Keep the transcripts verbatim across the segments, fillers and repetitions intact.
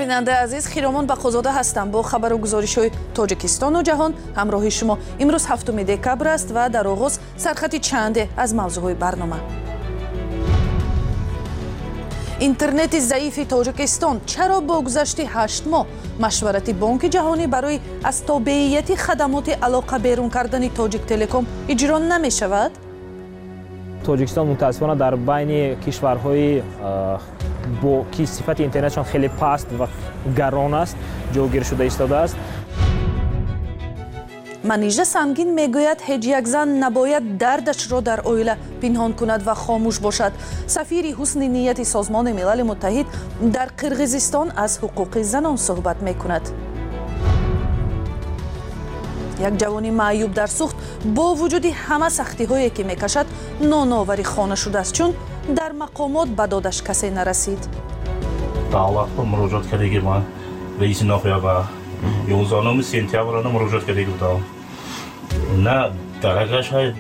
бинанда азиз, хиромон бақозода ҳастам бо хабару гузоришҳои Тоҷикистону ҷаҳон ҳамроҳи шумо. Имрӯз ҳафтуми декабр аст ва дар оғоз сархати чанде аз мавзӯъҳои барнома. интернети заифи Тоҷикистон чаро бо гузашти ҳашт моҳ машварати Бонки ҷаҳонӣ барои аз тобеияти хадамоти алоқа берун кардани Тоҷик Телеком иҷро намешавад? Тоҷикистон мутаассифона дар байни кишварҳои бо ки сифати интернетшон хеле паст ва гарон аст ҷойгир шуда истодааст. Манижа Сангин мегӯяд ҳеҷ як зан набояд дардашро дар оила пинҳон кунад ва хомӯш бошад. Сафири ҳусни нияти Созмони Милали Муттаҳид дар Қирғизистон аз ҳуқуқи занон суҳбат мекунад. Як ҷавони маъюб дар сухт бо вуҷуди ҳама сахтиҳое ки мекашад ноновари хона шудааст, чун дар мақомот ба додаш касе нарасид. давлатҳо муроҷиат кардагӣ ман раиси ноҳия ба ёнздаҳуми сентяброна муроҷиат кардагӣ будам. На дарагаш ҳай.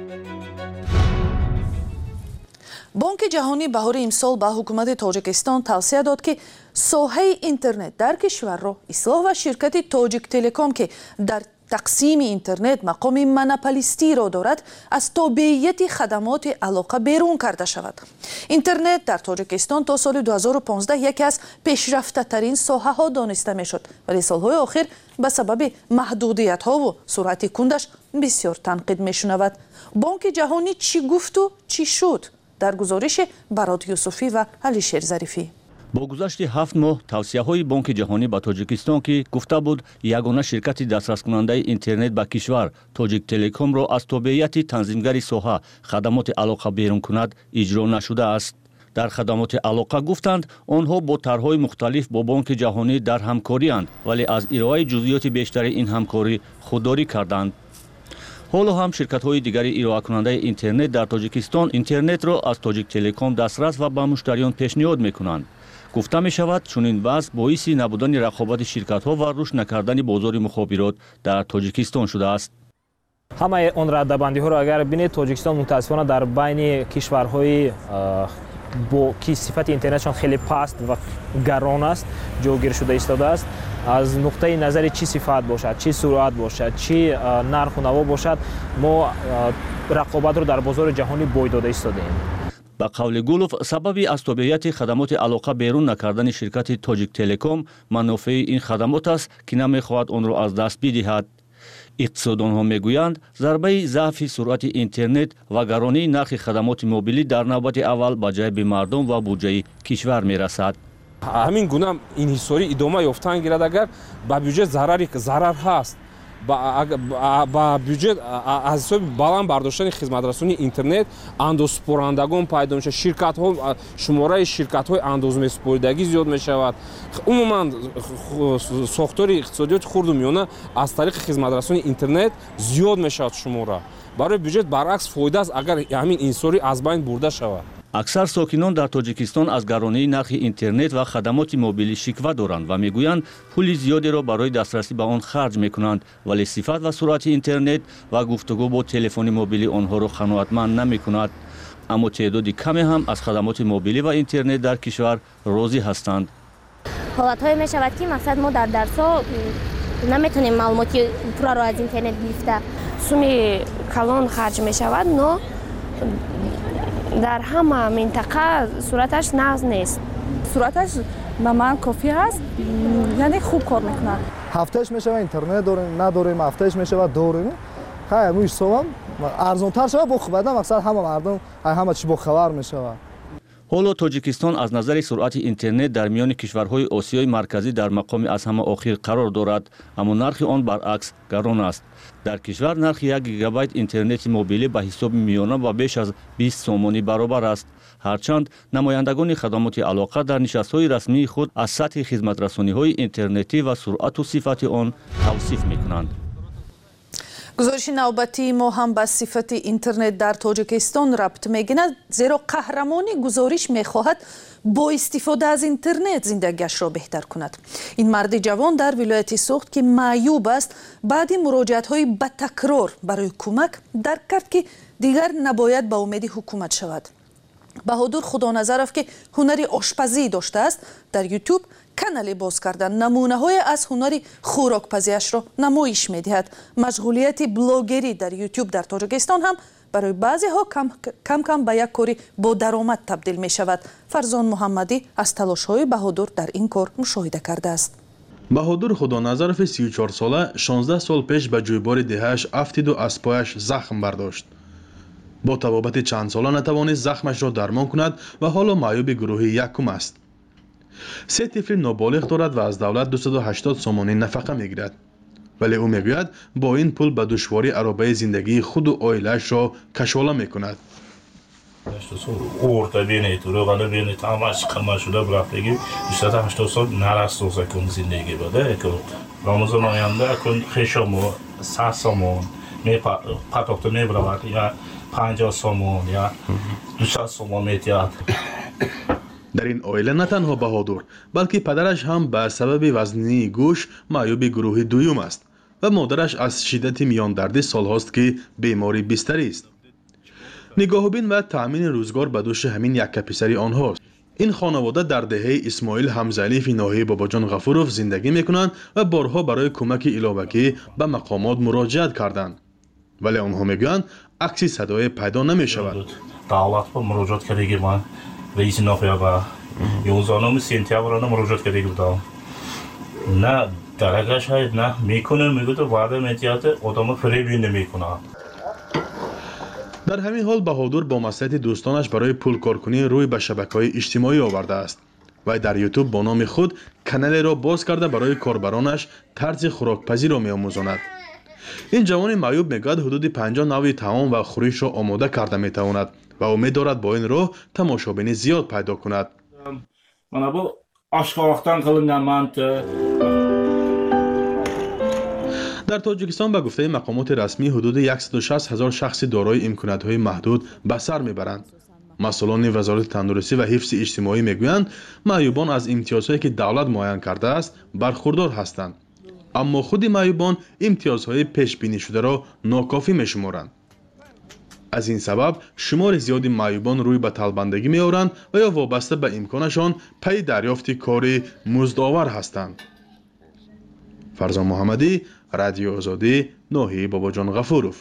Бонки ҷаҳонӣ баҳори имсол ба ҳукумати Тоҷикистон тавсия дод ки соҳаи интернет дар кишварро ислоҳ ва ширкати Тоҷик Телеком ки дар тақсими интернет мақоми монополистиро дорад, аз тобеияти хадамоти алоқа берун карда шавад. Интернет дар Тоҷикистон то соли ду ҳазору понздаҳ яке аз пешрафтатарин соҳаҳо дониста мешуд, вале солҳои охир ба сабаби маҳдудиятҳову суръати кундаш бисёр танқид мешунавад. Бонки ҷаҳонӣ чӣ гуфту чӣ шуд? Дар гузориши Барод Юсуфӣ ва Алишер Зарифӣ. бо гузашти ҳафт моҳ тавсияҳои Бонки ҷаҳонӣ ба Тоҷикистон ки гуфта буд ягона ширкати дастраскунандаи интернет ба кишвар Тоҷик Телекомро аз тобеияти танзимгари соҳа хадамоти алоқа берун кунад иҷро нашудааст. дар хадамоти алоқа гуфтанд онҳо бо тарҳҳои мухталиф бо Бонки ҷаҳонӣ дар ҳамкорианд, вале аз ироаи ҷузъиёти бештари ин ҳамкорӣ худдорӣ карданд. ҳоло ҳам ширкатҳои дигари ироакунандаи интернет дар Тоҷикистон интернетро аз Тоҷик Телеком дастрас ва ба муштариён пешниҳод мекунанд. гуфта мешавад чунин вазъ боиси набудани рақобати ширкатҳо ва рушд накардани бозори мухобирот дар Тоҷикистон шудааст. ҳамаи он раддабандиҳоро агар бинед, Тоҷикистон мутаассифона дар байни кишварҳои бо ки сифати интернетшон хеле паст ва гарон аст ҷойгир шуда истодааст. аз нуқтаи назари чӣ сифат бошад, чӣ суръат бошад, чӣ нарху наво бошад, мо рақобатро дар бозори ҷаҳонӣ бой дода истодем. ба қавли Гулов, сабаби аз тобеияти хадамоти алоқа берун накардани ширкати Тоҷик Телеком манофеи ин хадамот аст ки намехоҳад онро аз даст бидиҳад. иқтисоддонҳо мегӯянд зарбаи заъфи суръати интернет ва гаронии нархи хадамоти мобилӣ дар навбати аввал ба ҷайби мардум ва буҷаи кишвар мерасад. ҳамин гуна инҳисорӣ идома ёфтан гирад, агар ба бюҷет зарари зарар ҳаст, ба бюҷет аз ҳисоби баланд бардоштани хизматрасонии интернет андозсупорандагон пайдо мешавад, ширкатҳо шумораи ширкатҳои андозмесупоридагӣ зиёд мешавад. умуман сохтори иқтисодиёти хурду миёна аз тариқи хизматрасонии интернет зиёд мешавад шумора. барои бюҷет баръакс фоида аст агар ҳамин инҳисорӣ аз байн бурда шавад. аксар сокинон дар Тоҷикистон аз гаронии нархи интернет ва хадамоти мобилӣ шиква доранд ва мегӯянд пули зиёдеро барои дастрасӣ ба он харҷ мекунанд, вале сифат ва суръати интернет ва гуфтугӯ бо телефони мобилӣ онҳоро қаноатманд намекунад. аммо теъдоди каме ҳам аз хадамоти мобилӣ ва интернет дар кишвар розӣ ҳастанд. ҳолатҳое мешавад ки мақсад мо дар дарсҳо наметонем маълумоти пурраро аз интернет гирифта. суми калон харҷ мешавад, но дар ҳама минтақа суръаташ нағз нест. суръаташ ба ман кофӣ ҳаст, яъне хуб кор мекунад. ҳафтааш мешава интернет дорем, надорем, ҳафтааш мешава дорем. хай муш совам арзонтар шава бо хубада мақсад ҳама мардум ҳама чӣ бо хабар мешава. ҳоло Тоҷикистон аз назари суръати интернет дар миёни кишварҳои Осиёи марказӣ дар мақоми аз ҳама охир қарор дорад, аммо нархи он баръакс гарон аст. дар кишвар нархи як гигабайт интернети мобилӣ ба ҳисоби миёна ба беш аз бист сомонӣ баробар аст. ҳарчанд намояндагони хадамоти алоқа дар нишастҳои расмии худ аз сатҳи хизматрасониҳои интернетӣ ва суръату сифати он тавсиф мекунанд. гузориши навбатии мо ҳам ба сифати интернет дар Тоҷикистон рабт мегирад, зеро қаҳрамони гузориш мехоҳад бо истифода аз интернет зиндагиашро беҳтар кунад. ин марди ҷавон дар вилояти Суғд ки маъюб аст, баъди муроҷиатҳои батакрор барои кӯмак дарк кард ки дигар набояд ба умеди ҳукумат шавад. Баҳодур Худоназаров ки ҳунари ошпазӣ доштааст, дар ютуб канали боз кардан намунаҳое аз ҳунари хӯрокпазиашро намоиш медиҳад. Машғулияти блогерӣ дар YouTube дар Тоҷикистон ҳам барои баъзеҳо кам кам ба як кори бо даромад табдил мешавад. Фарзон Муҳаммадӣ аз талошҳои Баҳодур дар ин кор мушоҳида кардааст. Баҳодур Худоназарови си у чор сола шонздаҳ сол пеш ба ҷӯйбори деҳааш афтиду аз пояш захм бардошт. бо табобати чандсола натавонист захмашро дармон кунад ва ҳоло маъюби гурӯҳи якум аст. се тифли ноболиғ дорад ва аз давлат дусаду ҳаштод сомонӣ нафақа мегирад. вале ӯ мегӯяд бо ин пул ба душворӣ аробаи зиндагии худу оилаашро кашола мекунад. Orta benet, rögana benet, amaç kırmaşıda bıraktı dusad ҳаштод сол нарасту закон зиндагӣ бада. Рамазон оянда кун хешому сад сомон ме патокта мебравад я панҷоҳ сомон я дусад сомон метиҳад. дар ин оила на танҳо Баҳодур, балки падараш ҳам ба сабаби вазнинии гӯш маъюби гурӯҳи дуюм аст ва модараш аз шиддати миёндардӣ солҳост ки бемори бистарист. нигоҳубин ва таъмини рӯзгор ба дӯши ҳамин яккаписари онҳост. ин хонавода дар деҳаи Исмоил Ҳамзалиеви ноҳияи Бобоҷон Ғафуров зиндагӣ мекунанд ва барҳо барои кӯмаки иловагӣ ба мақомот муроҷиат карданд. вале онҳо мегӯянд акси садое пайдо намешавад. давлат ба муроҷиат кардаги ман раиси ноҳия ба ёнздаҳуми сентяброна муроҷиат кардаги будам. на дарагаш ҳайд на мекунем мегӯяд ваъда метиҳад одама фиребӣ намекунад. дар ҳамин ҳол Баҳодур бо маслиҳати дӯстонаш барои пулкоркунӣ рӯй ба шабакаҳои иҷтимоӣ овардааст. вай дар YouTube бо номи худ каналеро боз карда барои корбаронаш тарзи хӯрокпазиро меомӯзонад. ин ҷавони маъюб мегӯяд ҳудуди панҷоҳ навъи таом ва хӯришро омода карда метавонад ва умед дорад бо ин роҳ тамошобини зиёд пайдо кунад. Mana bu oshkoroqdan qilingan manti. дар Тоҷикистон ба гуфтаи мақомоти расмӣ ҳудуди яксаду шаст ҳазор шахси дорои имкониятҳои маҳдуд ба сар мебаранд. масъулони вазорати тандурустӣ ва ҳифзи иҷтимоӣ мегӯянд маъюбон аз имтиёзҳое ки давлат муайян кардааст бархурдор ҳастанд. аммо худи маъюбон имтиёзҳои пешбинишударо нокофӣ мешуморанд. аз ин сабаб шумори зиёди маъюбон рӯй ба талбандагӣ меоранд ва ё вобаста ба имконашон пайи дарёфти кори муздовар ҳастанд. фарзон муҳаммадӣ, радиои озодӣ, ноҳияи Бобоҷон Ғафуров.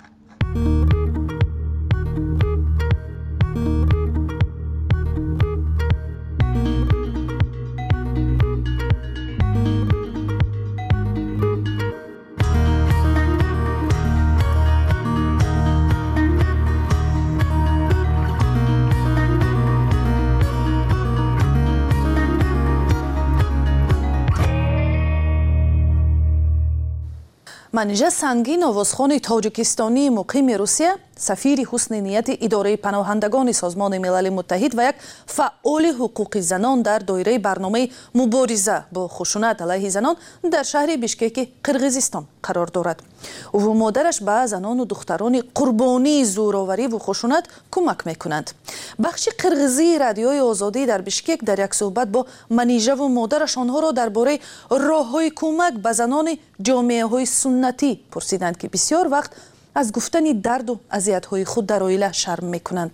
манижа сангин овозхони тоҷикистонии муқими Русия, сафири ҳусни нияти идораи паноҳандагони Созмони Милали Муттаҳид ва як фаъоли ҳуқуқи занон дар доираи барномаи мубориза бо хушунат алайҳи занон дар шаҳри Бишкеки Қирғизистон қарор дорад. ӯ ва модараш ба занону духтарони қурбонии зӯровариву хушунат кӯмак мекунанд. бахши қирғизии радиои озодӣ дар Бишкек дар як суҳбат бо манижаву модараш онҳоро дар бораи роҳҳои кӯмак ба занони ҷомеаҳои суннатӣ пурсиданд ки бисёр вақт аз гуфтани дарду азиятҳои худ дар оила шарм мекунанд.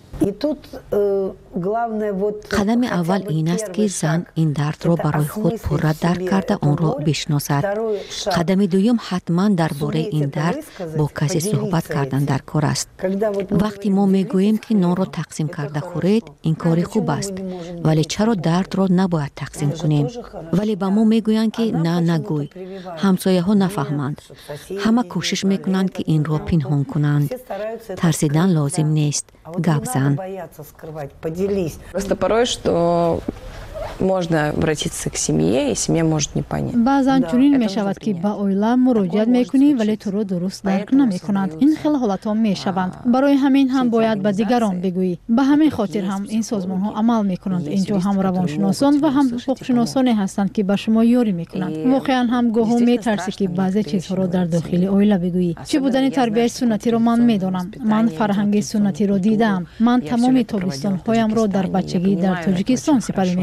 қадами аввал ин аст ки зан ин дардро барои худ пурра дарк карда онро бишносад. қадами дуюм ҳатман дар бораи ин дард бо касе суҳбат кардан дар кор аст. вақте мо мегӯем ки нонро тақсим карда хӯред, ин кори хуб аст, вале чаро дардро набояд тақсим кунем. вале ба мо мегӯянд ки на нагӯй, ҳамсояҳо нафаҳманд. ҳама кӯшиш мекунанд ки инро пинҳон кунанд. тарсидан лозим нест, гап зан. Просто порой, что можно обратиться к семье, и семья может не понять. баъзан чунин мешавад ки ба оила муроҷиат мекунӣ, вале туро дуруст дарк намекунанд. ин хел ҳолатҳо мешаванд. барои ҳамин ҳам бояд ба дигарон бигӯӣ. ба ҳамин хотир ҳам ин созмонҳо амал мекунанд. инҷо ҳам равоншуносон ва ҳам ҳуқуқшуносоне ҳастанд ки ба шумо ёрӣ мекунанд. воқеан ҳам гоҳо метарсӣ ки баъзе чизҳоро дар дохили оила бигӯӣ. чӣ будани тарбияи суннатиро ман медонам. ман фарҳанги суннатиро дидаам. ман тамоми тобистонҳоямро дар бачагӣ дар Тоҷикистон сипарӣ мекардам.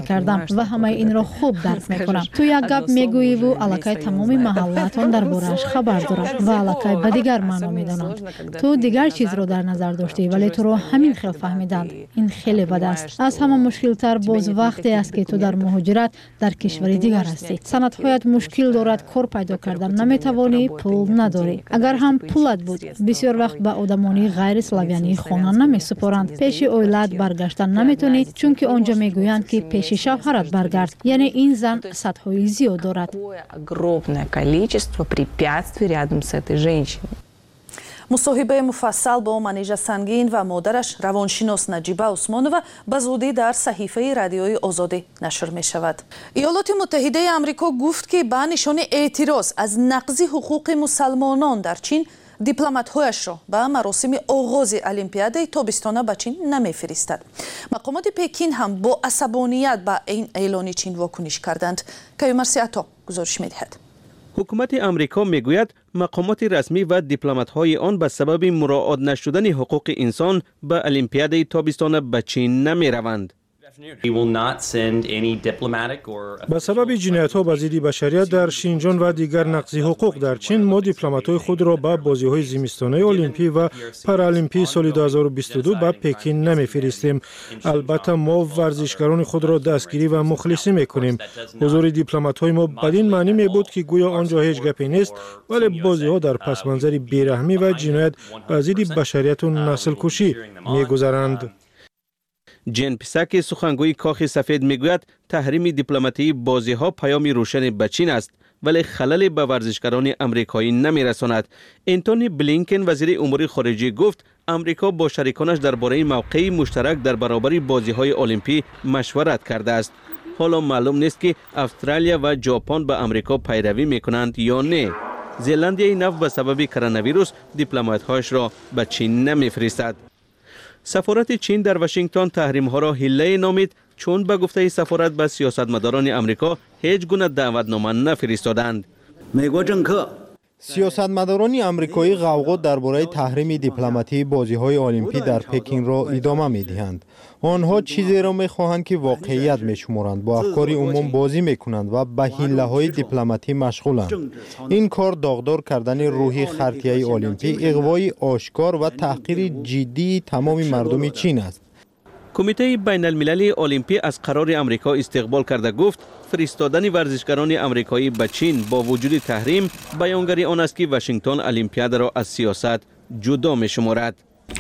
ва ҳамаи инро хуб дарк мекунам. ту як гап мегӯӣ ву аллакай тамоми маҳаллатон дар борааш хабар дорад ва аллакай ба дигар маъно медонанд. ту дигар чизро дар назар доштӣ, вале туро ҳамин хел фаҳмиданд. ин хеле бад аст. аз ҳама мушкилтар боз вақте аст ки ту дар муҳоҷират дар кишвари дигар ҳастӣ. санадҳоят мушкил дорад, кор пайдо кардан наметавонӣ, пул надорӣ. агар ҳам пулат буд, бисёр вақт ба одамони ғайри славянӣ хона намесупоранд. пеши оилаат баргашдан наметонӣ, чунки онҷо мегӯянд ки пеши шавҳарат баргард. яъне ин зан садҳои зиёд дорад. Огромное количество препятствий рядом с этой женщиной. мусоҳибаи муфассал бо Манижа Сангин ва модараш равоншинос Наҷиба Усмонова ба зудӣ дар саҳифаи радиои Озодӣ нашр мешавад. Иёлоти Муттаҳидаи Амрико гуфт ки ба нишони эътироз аз нақзи ҳуқуқи мусалмонон дар Чин дипломатҳояшро ба маросими оғози Олимпиадаи тобистона ба Чин намефиристад. Мақомоти Пекин ҳам бо асабоният ба ин эълони Чин вокуниш карданд. Каюмарси Ато гузориш медиҳад. ҳукумати амрико мегӯяд мақомоти расмӣ ва дипломатҳои он ба сабаби муроот нашудани ҳуқуқи инсон ба Олимпиадаи тобистона ба Чин намераванд. ба сабаби ҷиноятҳо ба зидди башарият дар Шинҷон ва дигар нақзи ҳуқуқ дар Чин, мо дипломатҳои худро ба бозиҳои зимистонаи олимпӣ ва паралимпии соли ду ҳазору бисту ду ба Пекин намефиристем. албатта мо варзишгарони худро дастгирӣ ва мухлисӣ мекунем. ҳузури дипломатҳои мо бадин маънӣ мебуд, ки гӯё он ҷо ҳеҷ гапе нест, вале бозиҳо дар пасманзари бераҳмӣ ва ҷиноят ба зидди башарияту наслкушӣ мегузаранд. Ҷен Писаки сухангӯи Кохи Сафед мегӯяд таҳрими дипломатии бозиҳо паёми рӯшани ба Чин аст, вале халале ба варзишгарони амрикоӣ намерасонад. Энтони Блинкен вазири умури хориҷӣ гуфт, амрико бо шариконаш дар бораи мавқеи муштарак дар баробари бозиҳои олимпӣ машварат кардааст. ҳоло маълум нест ки Австралия ва Ҷопон ба амрико пайравӣ мекунанд ё не. Зеландияи нав ба сабаби коронавирус дипломатҳояшро ба Чин намефиристад. сафорати Чин дар Вашингтон таҳримҳоро ҳиллае номид, чун ба гуфтаи сафорат ба сиёсатмадорони амрико ҳеҷ гуна даъватнома нафиристоданд. сиёсатмадорони амрикоӣ ғавғо дар бораи таҳрими дипломатии бозиҳои олимпӣ дар Пекинро идома медиҳанд. онҳо чизеро мехоҳанд, ки воқеият мешуморанд, бо афкори умум бозӣ мекунанд ва ба ҳиллаҳои дипломатӣ машғуланд. ин кор доғдор кардани рӯҳи хартияи олимпӣ, иғвои ошкор ва таҳқири ҷиддии тамоми мардуми Чин аст. кумитаи байналмилалии олимпӣ аз қарори амрико истиқбол карда гуфт, фиристодани варзишгарони амрикоӣ ба Чин бо вуҷуди таҳрим баёнгари он аст, ки Вашингтон олимпиадаро аз сиёсат ҷудо мешуморад.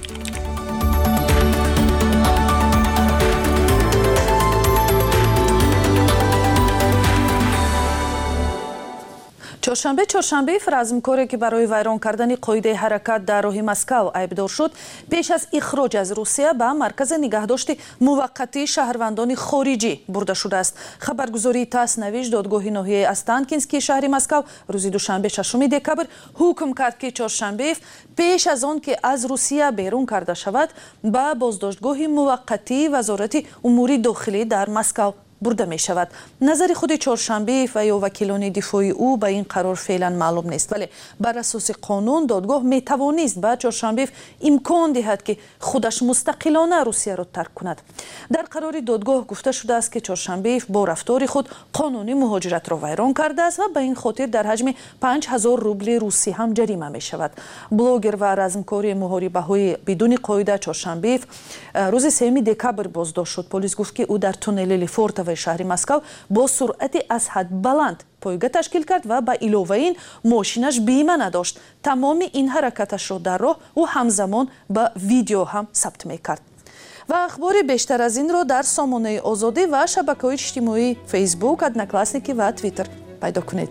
чоршанбе чоршанбеев размкоре ки барои вайрон кардани қоидаи ҳаракат дар роҳи Москав айбдор шуд, пеш аз ихроҷ аз Русия ба маркази нигаҳдошти муваққатии шаҳрвандони хориҷӣ бурда шудааст. Хабаргузории ТАСС навишт, додгоҳи ноҳияи Останкинскии шаҳри Москав рӯзи душанбе шашуми декабр ҳукм кард, ки чоршанбеев пеш аз он ки аз Русия берун карда шавад, ба боздоштгоҳи муваққатии вазорати умури дохилӣ дар Москав бурда мешавад. назари худи чоршанбеев ва ё вакилони дифои ӯ ба ин қарор феълан маълум нест, вале бар асоси қонун додгоҳ метавонист ба чоршанбеев имкон диҳад, ки худаш мустақилона Русияро тарк кунад. дар қарори додгоҳ гуфта шудааст, ки чоршанбеев бо рафтори худ қонуни муҳоҷиратро вайрон кардааст ва ба ин хотир дар ҳаҷми панҷ ҳазор рубли русӣ ҳам ҷарима мешавад. блогер ва размкори муҳорибаҳои бидуни қоида чоршанбеев рӯзи сеюми декабр боздошт шуд. полис гуфт, ки ӯ дар туннели Лефортово шаҳри Москав бо суръати аз ҳад баланд пойга ташкил кард ва ба иловаи ин мошинаш бима надошт. тамоми ин ҳаракаташро дар роҳ ӯ ҳамзамон ба видео ҳам сабт мекард. ва ахбори бештар аз инро дар сомонаи Озодӣ ва шабакаҳои иҷтимоии Facebook, Одноклассники ва Twitter пайдо кунед.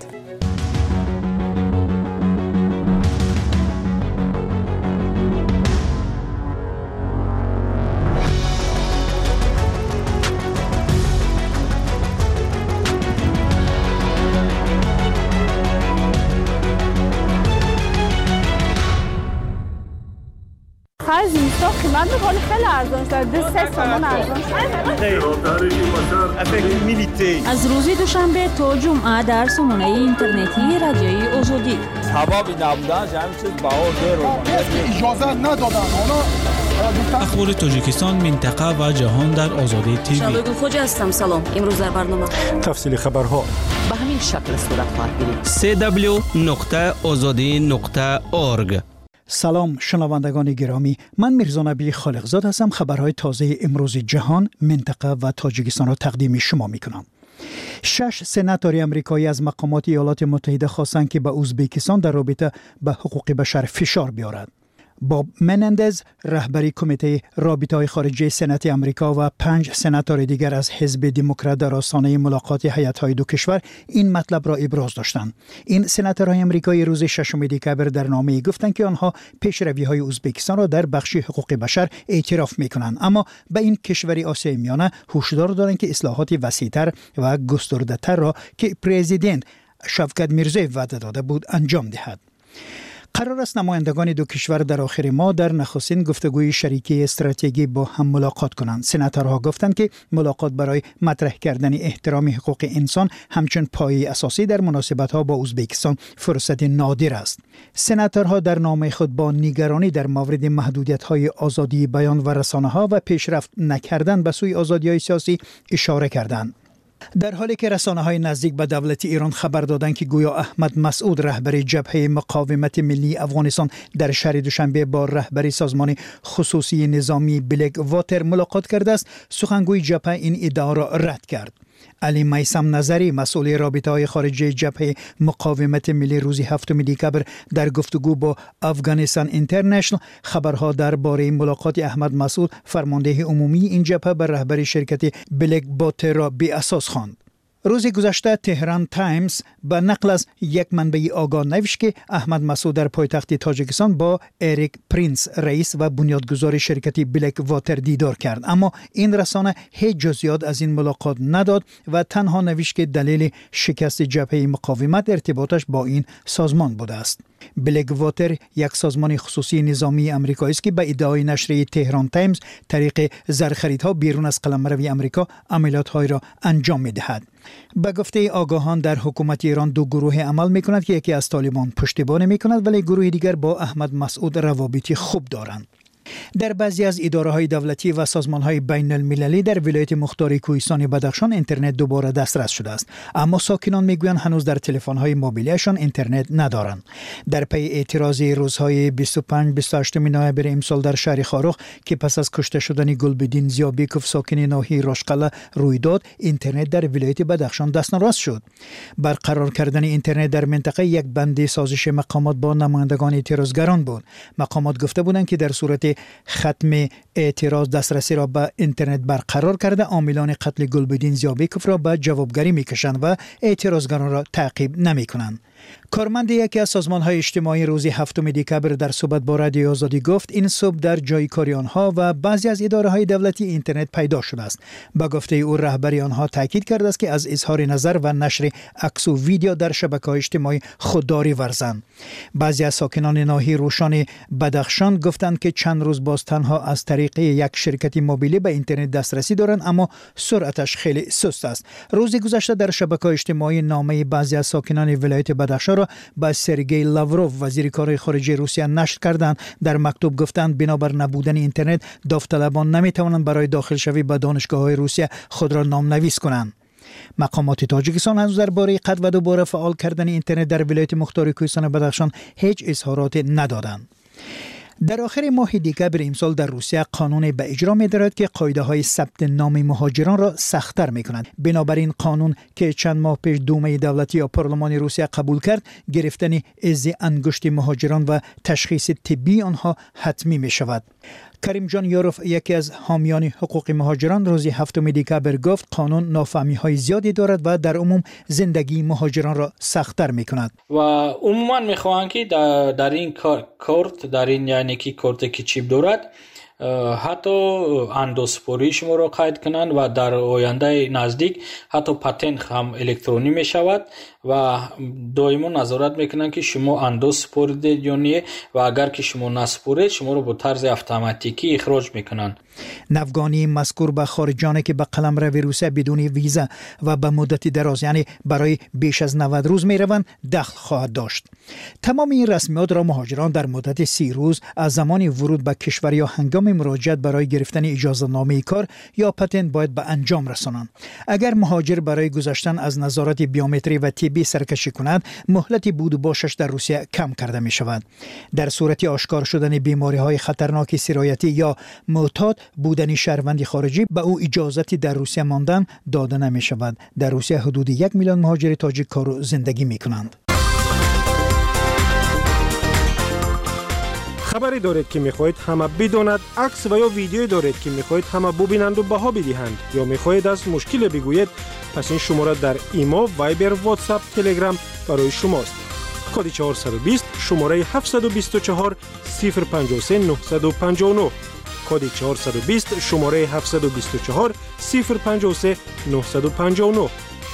зимистон اینجا قیمت میکنه خیلی ارزان شده دو سه تومن ارزان شده. از روز دوشنبه تا جمعه در سامانه اینترنتی رادیوی آزادی سبب نبودن همین چیز بهار دیر اجازه ندادن اونا. اخبار تاجیکستان، منطقه و جهان در آزادی تیوی. شبگل خوجا هستم. سلام. امروز در برنامه تفصیل خبرها به همین شکل صورت خواهد گرفت. سه دبلیو نقطه آزادی نقطه اورگ. سلام شنوندگان گرامی، من میرزا نبی خالقزاد هستم. خبرهای تازه امروز جهان، منطقه و تاجیکستان را تقدیم شما میکنم. شش سناتور امریکایی از مقامات ایالات متحده خواستند که به ازبکستان در رابطه به حقوق بشر فشار بیارد. باب منندز رهبری کمیته رابطه‌های خارجی سنات آمریکا و پنج سناتور دیگر از حزب دموکرات در آستانه ملاقات هیئت‌های دو کشور این مطلب را ابراز داشتند. این سناتورهای آمریکایی روز ششم دکامبر در نامه‌ای گفتند که آنها پیشروی‌های ازبکستان را در بخش حقوق بشر اعتراف می‌کنند، اما به این کشور آسیای میانه هشدار دادند که اصلاحات وسیع‌تر و گسترده‌تر را که پرزیدنت شوکت میرزویف وعده داده بود انجام دهد. قرار است نمایندگان دو کشور در آخر ماه در نخستین گفتگوی شریکی استراتژی با هم ملاقات کنند. سناتورها گفتند که ملاقات برای مطرح کردن احترام حقوق انسان همچون پایه اساسی در مناسبت‌ها با ازبکستان فرصت نادر است. سناتورها در نامه خود با نگرانی در مورد محدودیت‌های آزادی بیان و رسانه‌ها و پیشرفت نکردن به سوی آزادی‌های سیاسی اشاره کردند. در حالی که رسانه‌های نزدیک به دولت ایران خبر دادند که گویا احمد مسعود رهبر جبهه مقاومت ملی افغانستان در شهر دوشنبه با رهبری سازمان خصوصی نظامی بلک واتر ملاقات کرده است، سخنگوی جبهه این ادعا را رد کرد. علی میثم نظری مسئول رابطه‌های خارجی جبهه مقاومت ملی روز هفتم دکامبر در گفتگو با افغانستان اینترنشنال خبرها درباره ملاقات احمد مسعود فرمانده عمومی این جبهه بر رهبری شرکت بلک واتر را بی اساس خواند. روز گذشته تهران تایمز با نقل از یک منبع آگاه نوشت که احمد مسعود در پایتخت تاجیکستان با اریک پرینس رئیس و بنیادگذار شرکت بلک واتر دیدار کرد، اما این رسانه هیچ جزئیات از این ملاقات نداد و تنها نوشت که دلیل شکست جبهه مقاومت ارتباطش با این سازمان بوده است. بلک واتر یک سازمان خصوصی نظامی آمریکایی است که به ادعای نشریه تهران تایمز طریق زرخریدها بیرون از قلمرو آمریکا عملیات‌های را انجام می‌دهد. به گفته آگاهان در حکومت ایران دو گروه عمل می‌کنند که یکی از طالبان پشتیبانی می‌کند ولی گروه دیگر با احمد مسعود روابطی خوب دارند. در بعضی از اداره‌های دولتی و سازمان‌های بین‌المللی در ولایت مختار کوهستان بدخشان اینترنت دوباره دسترس شده است، اما ساکنان میگویند هنوز در تلفن‌های موبیلیشان اینترنت ندارند. در پی اعتراض روزهای بیست و پنج بیست و هشت نوامبر امسال در شهر خاروخ که پس از کشته شدن گلبدین زیابیکوف ساکن ناحیه راشقله روی داد، اینترنت در ولایت بدخشان دستنواز شد. برقرار کردن اینترنت در منطقه یک بند سازش مقامات با نمایندگان اعتراضگران بود. مقامات گفته بودند که در صورت ختم اعتراض دسترسی را به اینترنت برقرار کرده عاملان قتل گلبدین زیابیکوف را به جوابگری میکشند و اعتراضگران را تعقیب نمیکنند. کارمند یکی از سازمان‌های اجتماعی روز هفتم دکامبر در صحبت با رادیو آزادی گفت این صبح در جای کاری آنها و بعضی از اداره‌های دولتی اینترنت پیدا شده است. با گفته او رهبری آنها تاکید کرده است که از اظهار نظر و نشر عکس و ویدیو در شبکه‌های اجتماعی خودداری ورزند. بعضی از ساکنان ناحیه روشان بدخشان گفتند که چند روز باز تنها از طریق یک شرکت موبیلی به اینترنت دسترسی دارند، اما سرعتش خیلی سست است. روز گذشته در شبکه‌های اجتماعی نامه بعضی از ساکنان ولایت بدخشان را با سرگئی لاوروف وزیر کار خارجه روسیه نشر کردند. در مکتوب گفتند بنابر نبودن اینترنت داوطلبان نمیتوانند برای داخل شوی به دانشگاه‌های روسیه خود را نامنویس کنند. مقامات تاجیکستان هنوز درباره قطع و دوباره فعال کردن اینترنت در ولایت مختار کوهستان بدخشان هیچ اظهارات ندادند. در آخر ماه دکامبر امسال در روسیه قانون به اجرا می‌دارد که قاعده‌های ثبت نام مهاجران را سخت‌تر می‌کند. بنابراین قانون که چند ماه پیش دومه دولتی یا پارلمان روسیه قبول کرد، گرفتن از انگشت مهاجران و تشخیص طبی آنها حتمی می‌شود. کریم جان یوروف یکی از حامیان حقوق مهاجران روز هفتم دکامبر گفت قانون نافهمی‌های زیادی دارد و در عموم زندگی مهاجران را سخت‌تر می‌کند. و عموما می‌خواهند که در, در این کارت در این یعنی که کارت که چیپ دارد حتی اندوسپوری شما را قید کنند و در آینده نزدیک حتی پتنت هم الکترونی می شود و دائما نظارت میکنن که شما انداز سپردید یا نه و اگر که شما نسپرید شما رو با طرز اتوماتیکی اخراج میکنن. نفگانی مذکور به خارجانی که به قلمرو روسیه بدون ویزا و به مدت دراز یعنی برای بیش از نود روز میروند دخل خواهد داشت. تمام این رسمیات را مهاجران در مدت سی روز از زمان ورود به کشور یا هنگام مراجعت برای گرفتن اجازه نامه کار یا پتنت باید به انجام رسانند. اگر مهاجر برای گذشتن از نظارت بیومتری و طبی سرکشی کند، مهلت بود و باشش در روسیه کم کرده می شود. در صورت آشکار شدن بیماری های خطرناک سرایتی یا معتاد بودن شهروندی خارجی به او اجازتی در روسیه ماندن داده نمی شود. در روسیه حدود یک میلیون مهاجر تاجیک کار و زندگی می کنند. خبری دارید که میخواهید همه بداند، عکس و یا ویدیویی دارید که میخواهید همه ببینند و بها بدهند یا میخواهید از مشکل بگویید، پس این شماره در ایما، وایبر، واتساپ، تلگرام برای شماست. کد چهارصد و بیست شماره هفتصد و بیست و چهار صفر پنجاه و سه نهصد و پنجاه و نه. کد چهارصد و بیست شماره هفتصد و بیست و چهار صفر پنجاه و سه نهصد و پنجاه و نه.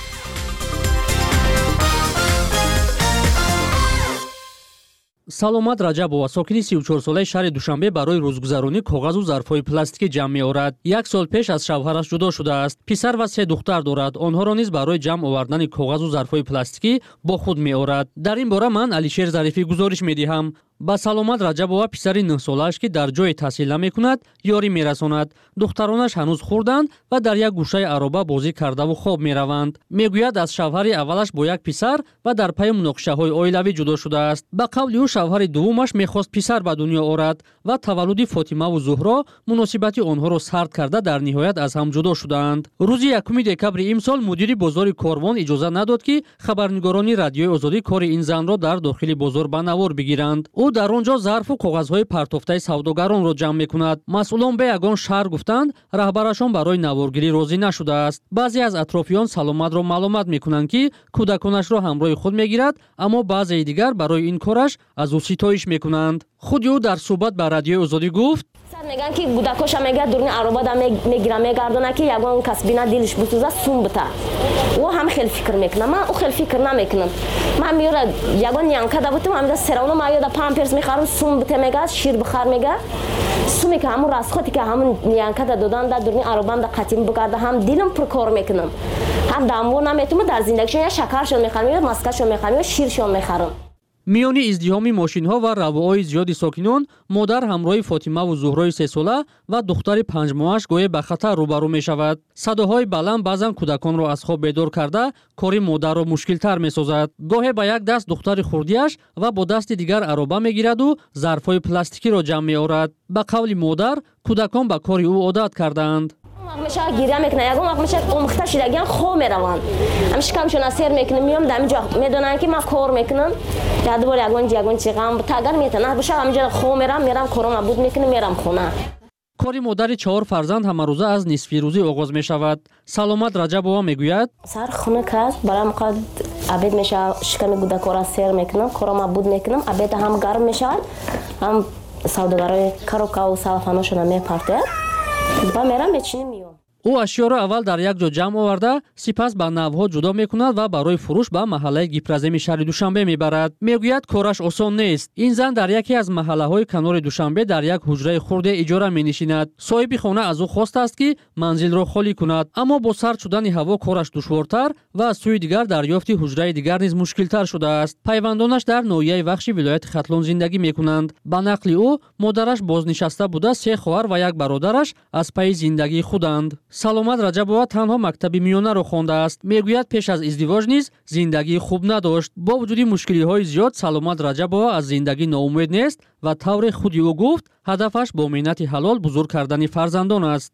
саломат раҷабова сокини си و چهار солаи шаҳри душанбе барои рӯзгузаронӣ коғазу зарфҳои пластикӣ ҷамъ меорад. як сол пеш аз шавҳараш ҷудо шудааст. писар ва се духтар дорад. онҳоро низ барои ҷамъ овардани коғазу зарфҳои пластикӣ бо худ меорад. дар ин бора ман алишер зарифӣ гузориш медиҳам. ба саломат раҷабова писари нӯҳ-солааш ки дар ҷое таҳсил намекунад ёрӣ мерасонад. духтаронаш ҳанӯз хурданд ва дар як гӯшаи ароба бозӣ кардаву хоб мераванд. мегӯяд аз шавҳари аввалаш бо як писар ва дар пайи муноқишаҳои оилавӣ ҷудо шудааст. ба қавли ӯ шавҳари дуввумаш мехост писар ба дунё орад ва таваллуди фотимаву зуҳро муносибати онҳоро сард карда дар ниҳоят аз ҳам ҷудо шудаанд. рӯзи якуми декабри имсол мудири бозори Корвон иҷоза надод ки хабарнигорони радиои озодӣ кори ин занро дар дохили бозор ба навор бигиранд. ӯ дар онҷо зарфу коғазҳои партофтаи савдогаронро ҷамъ мекунад. масъулон ба ягон шаҳр гуфтанд раҳбарашон барои наворгирӣ розӣ нашудааст. баъзе аз атрофиён саломатро маълумат мекунанд ки кӯдаконашро ҳамроҳи худ мегирад, аммо баъзеи дигар барои ин кораш аз ӯ ситоиш мекунанд. худи ӯ дар суҳбат ба радиои озодӣ гуфт: меган ки гудакоша мега дурни аробада мегира мегардона ки ягон кас бина дилиш бусуза сум бита. ӯ ҳам хел фикр мекунам, ман ӯ хел фикр намекунам. ман меёра ягон янкада бутам ҳамида серавно ма ёда памперс мехарам сум бите мега шир бихар мега суме ки ҳамун расходи ки ҳамун янкада додан да дурни аробам да қатим бигарда ҳам дилам пуркор мекунам. ҳам дамво наметума дар зиндагишон я шакаршон мехарам ё маскашон мехарам ё ширшон мехарам. миёни издиҳоми мошинҳо ва равоҳои зиёди сокинон модар ҳамроҳи фотимаву зуҳрои сесола ва духтари панҷмоҳаш гоҳе ба хатар рӯбарӯ мешавад. садоҳои баланд баъзан кӯдаконро аз хоб бедор карда кори модарро мушкилтар месозад. гоҳе ба як даст духтари хурдиаш ва бо дасти дигар ароба мегираду зарфҳои пластикиро ҷамъ меорад. ба қавли модар кӯдакон ба кори ӯ одат кардаанд. меша гиря мекунад, ягон вақт меша омӯхта шидагиан хо мераванд. ҳамиш камшона сер мекунам, миём дар инҷо медонанд ки ман кор мекунам. ядбор ягон ягон чиғам тагар метана боша ҳаминҷо хо мерам, мерам кором абуд мекунам, мерам хона. кори модари чаҳор фарзанд ҳамарӯза аз нисфирӯзӣ оғоз мешавад. саломат раҷабова мегӯяд: сар хунук аст, барам қад абед меша шиками гудакора сер мекунам, кором абуд мекунам, абеда ҳам гарм мешавад, ҳам савдогарои карокаву салфаношона мепартояд. ба мерам бечиним миём. ӯ ашёро аввал дар як ҷо ҷамъ оварда, сипас ба навъҳо ҷудо мекунад ва барои фурӯш ба маҳаллаи гипраземи шаҳри Душанбе мебарад. мегӯяд кораш осон нест. ин зан дар яке аз маҳаллаҳои канори Душанбе дар як ҳуҷраи хурде иҷора менишинад. соҳиби хона аз ӯ хостааст ки манзилро холӣ кунад, аммо бо сард шудани ҳаво кораш душвортар ва аз сӯи дигар дарёфти ҳуҷраи дигар низ мушкилтар шудааст. пайвандонаш дар ноҳияи вахши вилояти Хатлон зиндагӣ мекунанд. ба нақли ӯ модараш бознишаста буда се хоҳар ва як бародараш аз пайи зиндагии худанд. саломат раҷабова танҳо мактаби миёнаро хондааст. мегӯяд пеш аз издивоҷ низ зиндагии хуб надошт. бо вуҷуди мушкилиҳои зиёд саломат раҷабова аз зиндагӣ ноумед нест ва тавре худи ӯ гуфт, ҳадафаш бо меҳнати ҳалол бузург кардани фарзандон аст.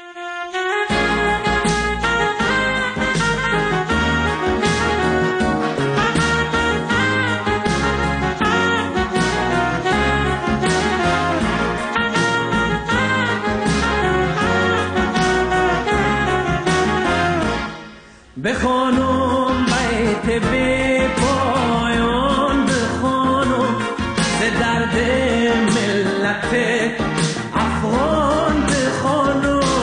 بخوانم بیت بی پایان بخوانم ز درد ملت افغان بخوانم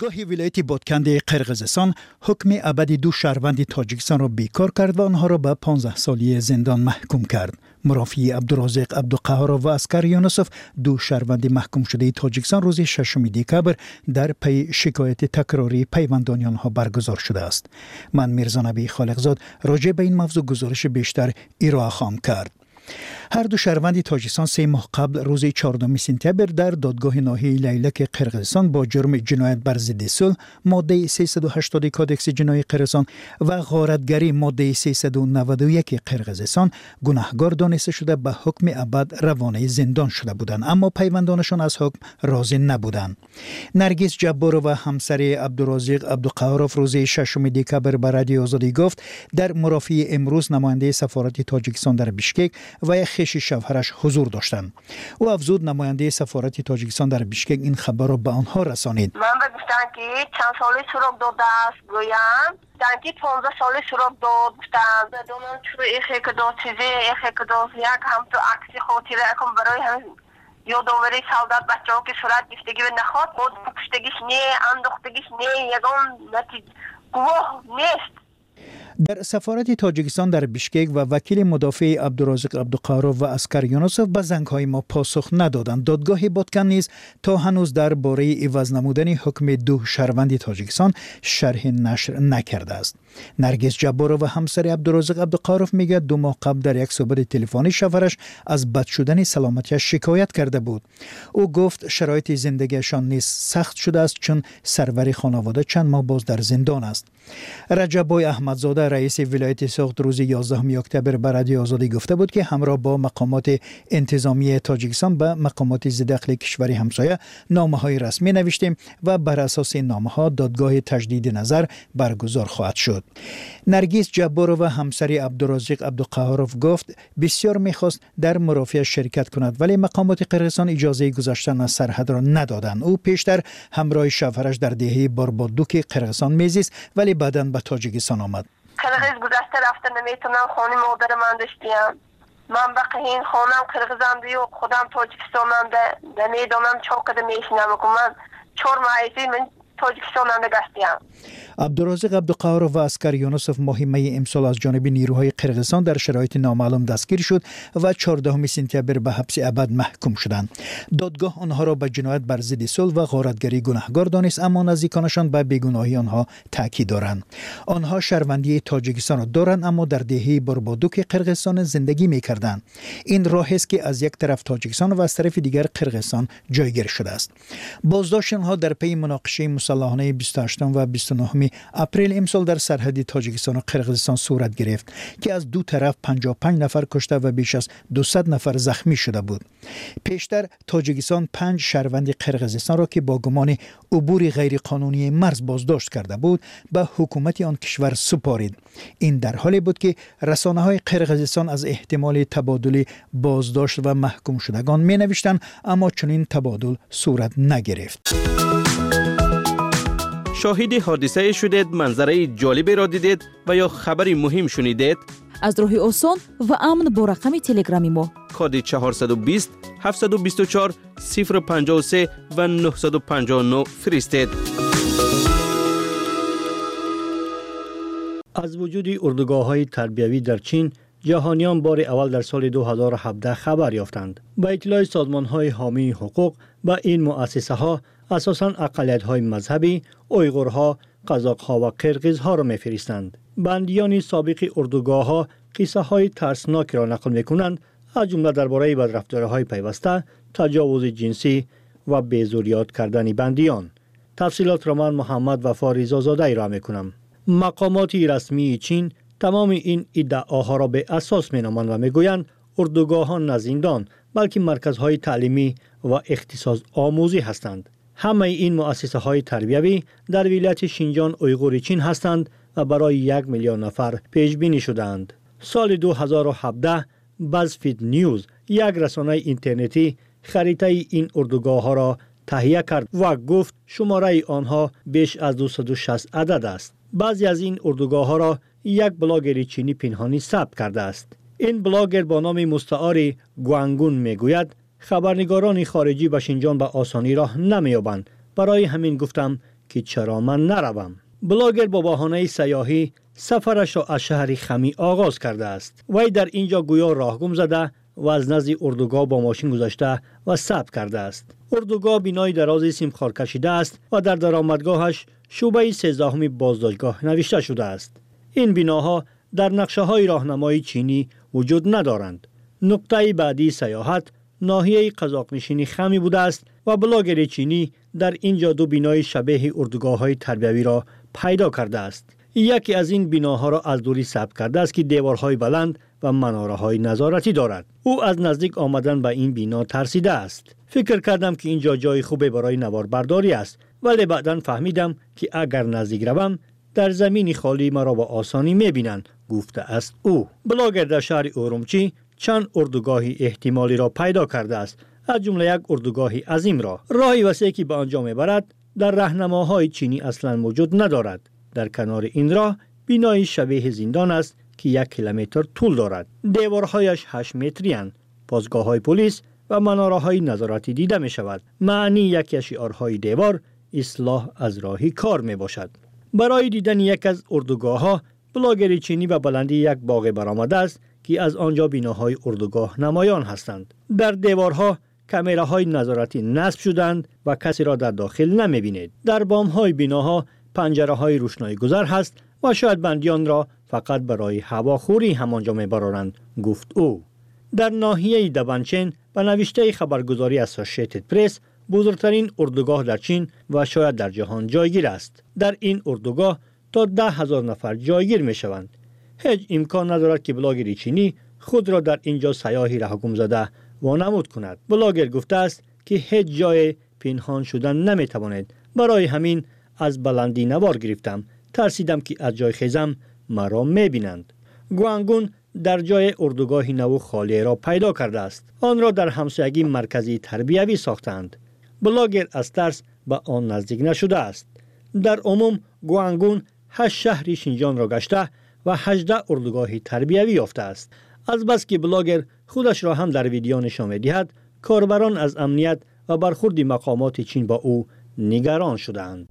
دادگاه ولایت بادکند قرقیزستان حکم ابدی دو شهروند تاجیکستان را بیکار کرد و آنها را به پانزده سالی زندان محکوم کرد. مرافی عبدالرازق عبدالقهار و اسکر یونسف دو شهروند محکوم شده تاجیکستان روز ششم دکبر در پی شکایت تکراری پیوندانی آنها برگزار شده است. من میرزا نبی خالقزاد راجع به این موضوع گزارش بیشتر ارائه خواهم کرد. هر دو شهروند تاجیکستان سه ماه قبل روز چهاردهم سپتامبر در دادگاه ناحیه لیلک قرقیزستان با جرم جنایت بر ضد صلح ماده سیصد و هشتاد کادکس جنایی قرقیزستان و غارتگری ماده سیصد و نود و یک قرقیزستان گناهکار دانسته شده به حکم ابد روانه زندان شده بودند، اما پیوندانشان از حکم راضی نبودند. نرگس جبار و همسر عبدالرازق عبدالقهار روز ششم دکبر به رادیو آزادی گفت در مرافعه امروز نماینده سفارت تاجیکستان در بشکک و یک خیش شوهرش حضور داشتند. او افزود نماینده سفارت تاجیکستان در بشکک این خبر را به آنها رسانید. من به گفتن که چند سالی سراغ داده است گویم دنگی پانزده سالی سراغ داد گفتن دونم چرا ایخی که دو چیزی ایخی که دو یک هم تو عکسی خاطره اکم برای هم یادآوری سعادت بچه ها که صورت گفتگی به نخواد بود پشتگیش نه انداختگیش نه یگان نتیجه گواه نیست. در سفارت تاجیکستان در بشکک و وکیل مدافع عبدالرازق عبدالقهار و اسکر یونسف به زنگ‌های ما پاسخ ندادند. دادگاه بادکن نیز تا هنوز درباره عوض نمودن حکم دو شهروند تاجیکستان شرح نشر نکرده است. نرگس جبار و همسر عبدالرازق عبدالقهار میگه دو ماه قبل در یک صحبت تلفنی شوهرش از بد شدن سلامتیش شکایت کرده بود. او گفت شرایط زندگیشان نیز سخت شده است چون سرور خانواده چند ماه باز در زندان است. رجبای احمدزاده رئیس ولایت سوخت روز یازدهم اکتبر به رادیو آزادی گفته بود که همراه با مقامات انتظامی تاجیکستان به مقامات ضد دخل کشور همسایه نامه‌های رسمی نوشتیم و بر اساس این نامه‌ها دادگاه تجدید نظر برگزار خواهد شد. نرگس جبار و همسر عبدالرازق عبدالقهار گفت بسیار می‌خواست در مرافعه شرکت کند ولی مقامات قرقیزستان اجازه گذشتن از سرحد را ندادند. او پیشتر همراه شوهرش در دهه باربادوک قرقیزستان میزیست ولی بعداً به تاجیکستان آمد. قرقیز گذشته رفته نمیتونم خانه مادر من داشتیم. من بقیه خانم قرقیزم دیو خودم تاجیکستانم ده نمیدونم چوکده میشنم که من چهار ماهی من تاجیکستان نگشتیم. عبدالرازق عبدالقهار و اسکر یونسف ماه می امسال از جانب نیروهای قرقیزستان در شرایط نامعلوم دستگیر شد و چهاردهم سپتامبر به حبس ابد محکوم شدند. دادگاه آنها را به جنایت بر ضد صلح و غارتگری گناهکار دانست، اما نزدیکانشان به بیگناهی آنها تاکید دارند. آنها شهروندی تاجیکستان را دارند اما در دهه باربادوک قرقیزستان زندگی می‌کردند. این راه است که از یک طرف تاجیکستان و از طرف دیگر قرقیزستان جایگیر شده است. بازداشت آنها در پی مناقشه مسلحانه بیست و هشتم و بیست و نهم اپریل امسال در سرحد تاجیکستان و قرقیزستان صورت گرفت که از دو طرف پنجاه و پنج نفر کشته و بیش از دویست نفر زخمی شده بود. پیشتر تاجیکستان پنج شهروند قرقیزستان را که با گمان عبور غیرقانونی مرز بازداشت کرده بود به حکومت آن کشور سپارید. این در حالی بود که رسانه‌های قرقیزستان از احتمال تبادل بازداشت و محکوم شدگان می‌نوشتند، اما چنین تبادل صورت نگرفت. شاهد حادثه شدید، منظره جالبی را دیدید و یا خبری مهم شنیدید؟ از راه آسان و امن با رقم تلگرامی ما کد چهارصد و بیست هفتصد و بیست و چهار صفر پنجاه و سه و نهصد و پنجاه و نه فرستید. از وجود اردوگاه‌های تربیوی در چین جهانیان بار اول در سال دو هزار و هفده خبر یافتند. با اطلاع سازمان‌های حامی حقوق با این مؤسسه‌ها اساساً اقلیت‌های مذهبی، اویغورها، قزاق‌ها و قرقیزها را می‌فرستند. بندیان سابق اردوگاه‌ها قصه‌های ترسناک را نقل می‌کنند، از جمله درباره بدرفتاری‌های پیوسته، تجاوز جنسی و بیزوریات کردن بندیان. تفصیلات را من محمد وفا رضازاده را می‌کنم. مقامات رسمی چین تمام این ادعاها را به اساس می‌نامند و می‌گویند اردوگاه‌ها نه زندان بلکه مرکزهای تعلیمی و اختصاص آموزی هستند. همه این مؤسسه های تربیوی در ولایت شینجان اویغور چین هستند و برای یک میلیون نفر پیش بینی شدند. سال دو هزار و هفده بازفید نیوز یک رسانه اینترنتی خریطه این اردوگاه ها را تهیه کرد و گفت شماره آنها بیش از دویست و شصت عدد است. بعضی از این اردوگاه ها را یک بلاگر چینی پنهانی ثبت کرده است. این بلاگر با نام مستعار گوانگون میگوید خبرنگاران خارجی به شینجان به آسانی راه نمی‌یابند. برای همین گفتم که چرا من نروم. بلاگر با بهانه سیاحی سفرش را از شهر خمی آغاز کرده است. وی در اینجا گویا راهگم زده و از نزد اردوگاه با ماشین گذشته و ثبت کرده است. اردوگاه بینای درازی سیمخوار کشیده است و در درآمدگاهش شعبه سیزدهمی بازداشتگاه نوشته شده است. این بناها در نقشه های راهنمای چینی وجود ندارند. نقطه بعدی سیاحت ناحیه قزاق‌نشینی خمی بوده است و بلاگر چینی در اینجا دو بینای شبیه اردوگاه های تربیوی را پیدا کرده است. یکی از این بناها را از دوری ثبت کرده است که دیوارهای بلند و مناره‌های نظارتی دارد. او از نزدیک آمدن به این بنا ترسیده است. فکر کردم که اینجا جای خوبی برای نواربرداری است، ولی بعداً فهمیدم که اگر نزدیک روم در زمین خالی مرا با آسانی می‌بینند، گفته است او. بلاگر در شهر اورمچی چند اردوگاهی احتمالی را پیدا کرده است، از جمله یک اردوگاهی عظیم را. راهی وسیعی که به آنجا می‌برد در راهنماهای چینی اصلاً موجود ندارد. در کنار این راه بینای شبیه زندان است که یک کیلومتر طول دارد. دیوارهایش هشت متری اند. پاسگاه‌های پلیس و مناره‌های نظارتی دیده می شود. معنی یکی از شعارهای دیوار اصلاح از راهی کار می باشد. برای دیدن یک از اردوگاه‌ها بلاگر چینی به بلندی یک باغ برآمده است که از آنجا بیناهای اردوگاه نمایان هستند. در دیوارها کامراهای نظارتی نصب شدند و کسی را در داخل نمی بینید. در بام‌های بیناها پنجره‌های روشنایی گذر هست و شاید بندیان را فقط برای هواخوری همانجا می‌برند، گفت او. در ناحیه دبنچن به نوشته خبرگزاری اسوسییتد پرس بزرگترین اردوگاه در چین و شاید در جهان جایگیر است. در این اردوگاه تا ده هزار نفر جایگیر می‌شوند. هیچ امکان ندارد که بلاگر چینی خود را در اینجا سیاحی راهگم زده وانمود کند. بلاگر گفته است که هیچ جای پنهان شدن نمی‌تواند. برای همین از بلندی نوار گرفتم. ترسیدم که از جای خیزم مرا می‌بینند. گوانگون در جای اردوگاه نو خالی را پیدا کرده است. آن را در همسایگی مرکزی تربیوی ساختند. بلاگر از ترس به آن نزدیک نشده است. در عموم گوانگون هشت شهر شینجان را گشته و هجده اردوگاه تربیوی یافته است. از بس که بلاگر خودش را هم در ویدیو نشان می‌دهد، کاربران از امنیت و برخورد مقامات چین با او نگران شدند.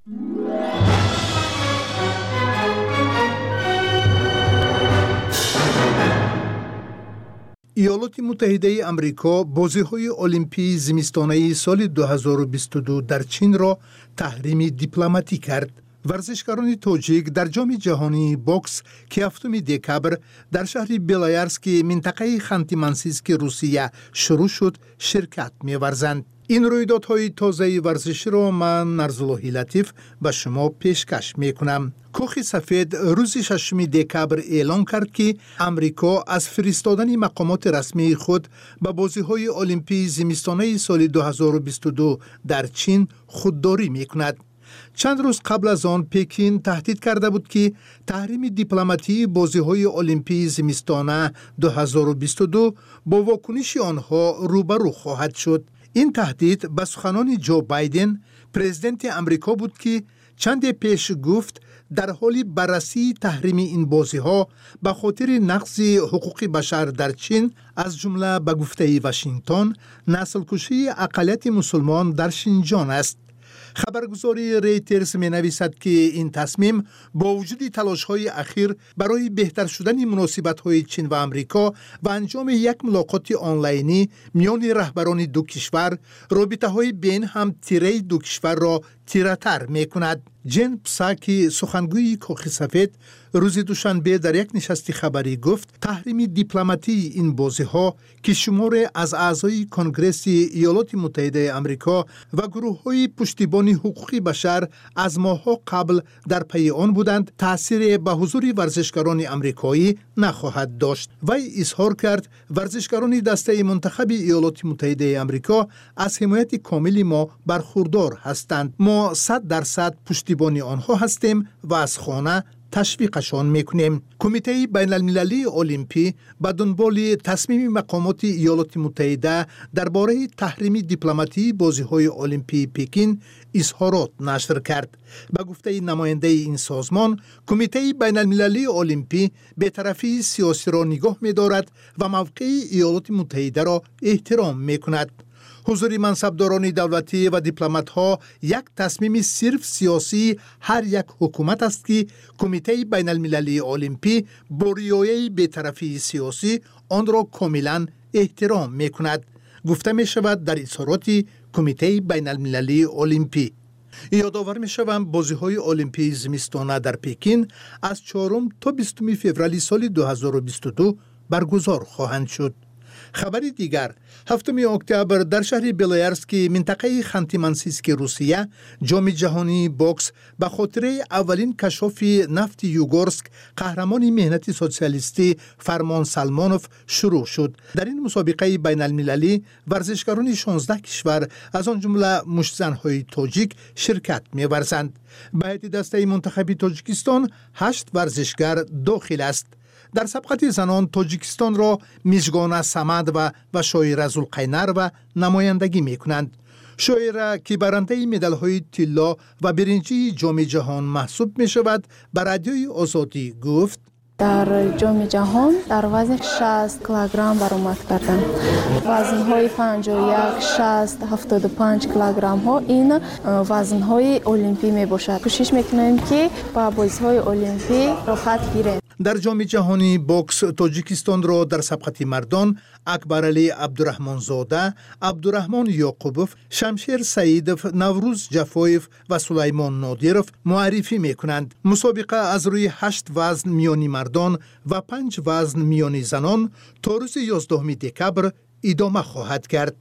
ایالات متحده آمریکا بازی‌های المپی زمستانه سال دو هزار و بیست و دو در چین را تحریم دیپلماتی کرد. ورزشکاران تاجیک در جام جهانی باکس که هفتم دکبر در شهر بیلایارسک منطقه خانتی مانسیسک روسیه شروع شد شرکت می‌ورزند. این رویدادهای تازه ورزشی را من نرزاللهی لطیف به شما پیشکش میکنم. کاخ سفید روز ششم دکبر اعلام کرد که امریکا از فرستادن مقامات رسمی خود به بازی‌های المپی زمستانه سال دو هزار و بیست و دو در چین خودداری میکند. چند روز قبل از آن پکین تهدید کرده بود که تحریم دیپلماتی بازی‌های المپی زمستانه دو هزار و بیست و دو با واکنش آنها روبرو خواهد شد. این تهدید به سخنان جو بایدن پرزیدنت امریکا بود که چند پیش گفت در حال بررسی تحریم این بازی‌ها به خاطر نقض حقوق بشر در چین، از جمله به گفته واشنگتن نسل کشی اقلیت مسلمان در شینجان است. خبرگزاری ریترز می نویسد که این تصمیم با وجود تلاش‌های اخیر برای بهتر شدن مناسبت‌های چین و آمریکا و انجام یک ملاقات آنلاینی میان رهبران دو کشور، رابطه‌های بین هم تیره دو کشور را تیره‌تر می‌کند. جن پساکی سخنگوی کاخ سفید روز دوشنبه در یک نشست خبری گفت تحریم دیپلماتی این بازی‌ها که شمار از اعضای کنگره ایالات متحده آمریکا و گروه‌های پشتیبان حقوق بشر از ماه‌ها قبل در پی آن بودند تأثیر به حضور ورزشکاران آمریکایی نخواهد داشت. وی اظهار کرد ورزشکاران دسته منتخب ایالات متحده آمریکا از حمایت کامل ما برخوردار هستند. ما صد درصد پشتیبانی آنها هستیم و از خانه تشویقشان میکنیم. کمیته بین المللی المپی به دنبال تصمیم مقامات ایالات متحده درباره تحریم دیپلماتی بازی‌های المپی پکین اظهارات نشر کرد. به گفته نماینده این سازمان، کمیته بین المللی المپی به طرفی سیاسی را نگاه می‌دارد و موقع ایالات متحده را احترام می‌کند. حضور منصبداران دولتی و دیپلمات‌ها یک تصمیم صرف سیاسی هر یک حکومت است که کمیته بین المللی المپی با رعایت بی‌طرفی سیاسی آن را کاملا احترام می‌کند. گفته می‌شود در اظهارات کمیته بین المللی المپی. یادآور می‌شوم بازی‌های المپی زمستانه در پکین از چهارم تا بیستم فوریه سال دو هزار و بیست و دو برگزار خواهند شد. خبری دیگر، هفتم اکتبر در شهر بیلیارسک منطقه خانتی مانسیسک روسیه جام جهانی بوکس به خاطر اولین کشف نفت یوگورسک قهرمان مهنتی سوسیالیستی فرمان سلمانوف شروع شد. در این مسابقه بین المللی ورزشکاران شانزده کشور از آن جمله مشتزن‌های تاجیک شرکت می‌ورزند. به هیئت دسته منتخب تاجیکستان هشت ورزشگر داخل است. در سبقت زنان تاجیکستان را میزگانه سمد و و شاعره زلقینر و نمایندگی می کنند. شاعره که برنده مدال های طلا و برنجی جام جهان محسوب می شود به رادیوی آزادی گفت: در جام جهان در وزن شصت کیلوگرم برآمد کردم. وزن های پنجاه و یک، شصت، هفتاد و پنج کیلوگرم ها این وزن های المپی می باشد. کوشش میکنیم که با بازی های المپی راحت گیریم. در جام جهانی بوکس تاجیکستان را در سبقت مردان اکبرعلی عبدالرحمن زاده، عبدالرحمن یعقوبوف، شمشیر سعیدوف، نوروز جفایف و سلیمان نادیروف معرفی می کنند. مسابقه از روی هشت وزن میانی مردان و پنج وزن میانی زنان تا روز یازدهم دکبر ادامه خواهد کرد.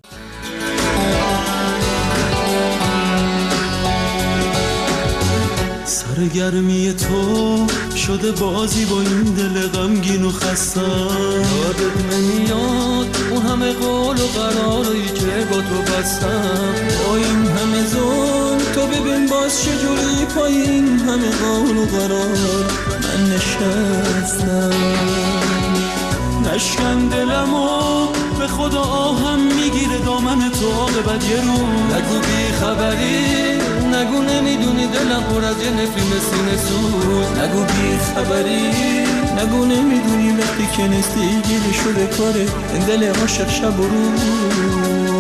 سرگرمی تو شده بازی با این دل غمگین و خستم. یادت نمیاد اون همه قول و قراری که با تو بستم. با این همه ظلم تو ببین باز چجوری پای این همه قول و قرار من نشستم. نشکن دلم و به خدا آهم میگیره دامن تو عاقبت یه رو. نگو بی خبری، نگو نمیدونی دلم پر از یه نفرین سینه سوز. نگو بی خبری، نگو نمیدونی وقتی که نیستی گیره شده کاره این دل عاشق شب و روز.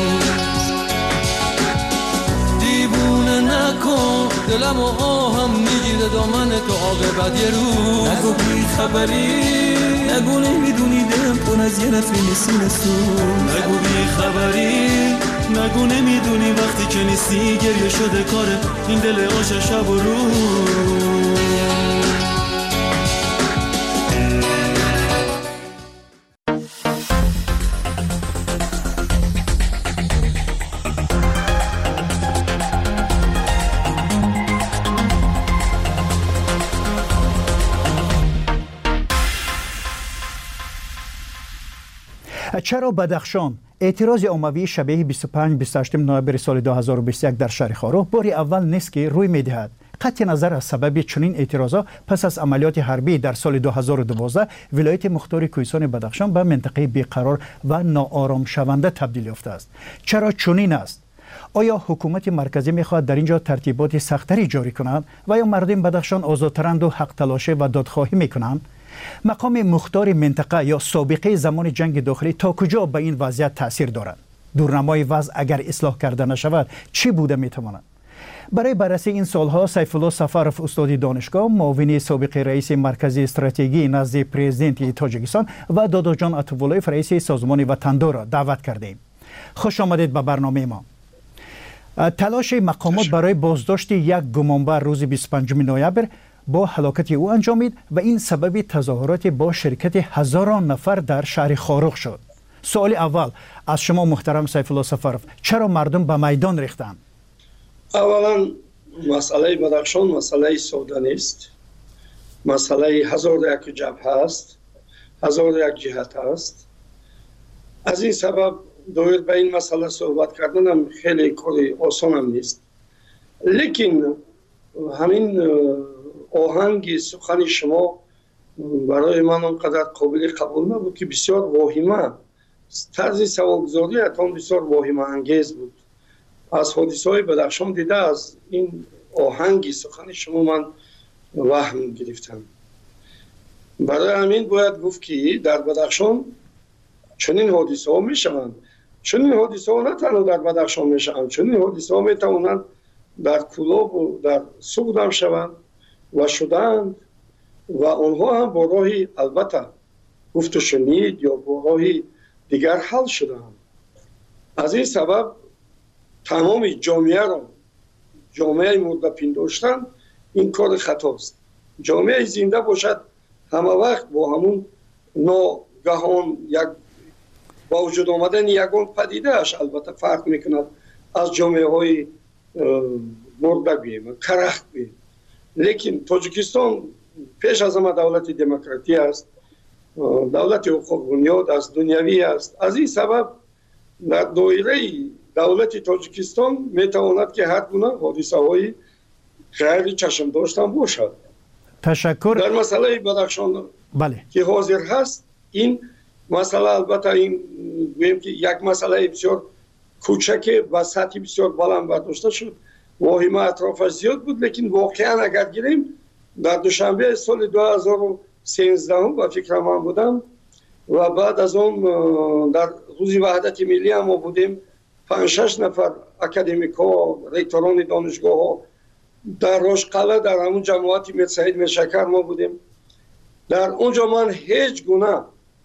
دیوونه نکن دلم و آهم میگیره دامن تو عاقبت یه روز. نگو بی خبری، نگو نمیدونی دلم پر از یه نفرین سینه سوز. نگو بی خبری، نگو نمیدونی وقتی که نیستی گریه شده کاره این دل عاشق شب و روز. چرا بدخشان اعتراض عمومی شبیه بیست و پنج بیست و هشت نوامبر سال دو هزار و بیست و یک در شهر خارو بار اول نیست که روی می‌دهد. قطع نظر از سبب چنین اعتراضات پس از عملیات حربی در سال دو هزار و دوازده ولایت مختار کوهستان بدخشان به منطقه بیقرار و ناآرام شونده تبدیل یافته است. چرا چنین است؟ آیا حکومت مرکزی می‌خواهد در اینجا ترتیبات سختری جاری کند و یا مردم بدخشان آزادترند و حق تلاش و دادخواهی می‌کنند؟ مقام مختار منطقه یا سابقه زمان جنگ داخلی تا کجا به این وضعیت تأثیر دارد؟ دورنمای وضع اگر اصلاح کرده نشود چی بوده میتواند؟ برای بررسی این سالها سیف الله سفرف استاد دانشگاه، معاون سابق رئیس مرکز استراتژی نزد پرزیدنت تاجیکستان و دادا جان عطواللهیف رئیس سازمان وطندار را دعوت کردیم. خوش آمدید به برنامه ما. تلاش مقامات برای بازداشت یک گمانبر روز بیست و پنجم نوامبر با هلاکت او انجامید و این سبب تظاهرات با شرکت هزاران نفر در شهر خاروخ شد. سوال اول از شما محترم سیف الله سفرف، چرا مردم به میدان ریختند؟ اولا مسئله بدخشان مسئله ساده نیست. مسئله هزار و یک جبهه است، هزار و یک جهت است. از این سبب دوید به این مسئله صحبت کردن هم خیلی کاری آسان هم نیست. لیکن همین آهنگ سخن شما برای من اونقدر قابل قبول نبود که بسیار واهمه، طرز سوالگزاری اتان بسیار واهمه انگیز بود. از حادثه های بدخشان دیده از این آهنگ سخن شما من وهم گرفتم. برای همین باید گفت که در بدخشان چنین حادثه ها می شوند. چنین حادثه ها نه تنها در بدخشان میشوند، چنین حادثه ها میتوانند در کلاب و در سوق هم شوند و شدند و آنها هم با راهی البته گفت و شنید یا با راهی دیگر حل شدند. از این سبب تمام جامعه را جامعه مرده پنداشتن این کار خطاست. جامعه زنده باشد همه وقت با همون ناگهان یک با وجود آمدن یگان پدیده اش البته فرق میکند از جامعه های مرده بیم کرخت بیم. لیکن تاجیکستان پیش از همه دولت دموکراتی است، دولت حقوق بنیاد است، دنیوی است. از این سبب در دایره دولت تاجیکستان میتواند که هر گونه حادثه های غیر چشم داشتن باشد. تشکر. در مسئله بدخشان بله که حاضر هست این مسئله البته این گویم که یک مسئله بسیار کوچک و سطحی بسیار بلند برداشته شد. واهمه اطرافش زیاد بود، لیکن واقعا اگر گیریم در دوشنبه سال دو هزار و سیزده با فکر من بودم و بعد از اون در روز وحدت ملی هم ما بودیم، پنج شش نفر اکادمیک ها، ریکتوران دانشگاه ها در روشقله در همون جماعت میر سعید میرشکر ما بودیم. در اونجا من هیچ گونه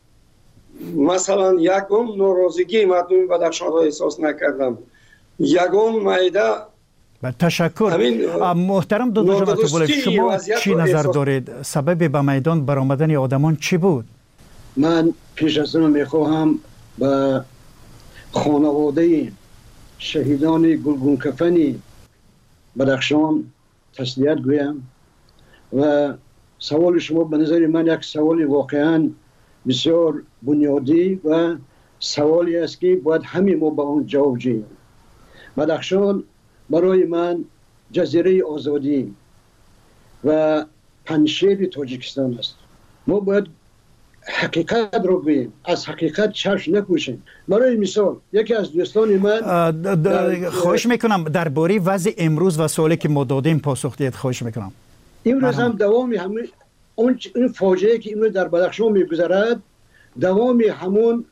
مثلا یگان ناراضگی مردم بدخشان را احساس نکردم. یگان معده تشکر. محترم دکتر جمعت‌الله، شما چی نظر دارید؟ سبب به میدان برآمدن آدمان چی بود؟ من پیش از اون میخواهم به خانواده شهیدان گلگون کفنی بدخشان تسلیت گویم و سوال شما به نظر من یک سوال واقعا بسیار بنیادی و سوالی است که باید همه ما به اون جواب دهیم. بدخشان برای من جزیره آزادی و پنشیر تاجیکستان است. ما باید حقیقت رو بگوییم، از حقیقت چشم نپوشیم. برای مثال یکی از دوستان من خواهش میکنم درباره وضع امروز و سوالی که ما دادیم پاسخ دهید. خواهش میکنم. امروز هم دوام همون اون این فاجعه که امروز در بدخشان میگذرد دوام همون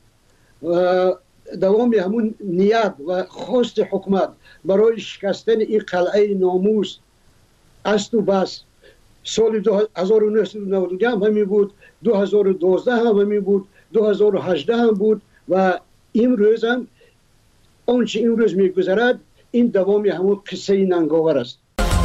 دوام همون نیت و خواست حکومت برای شکستن این قلعه ناموس است و بس. سال دو هزار و نهصد و نود و دو هم همین بود، دو هزار و دوازده هم همین بود، دو هزار و هجده هم بود و امروز هم آنچه امروز میگذرد این دوام همون قصه ننگاور است.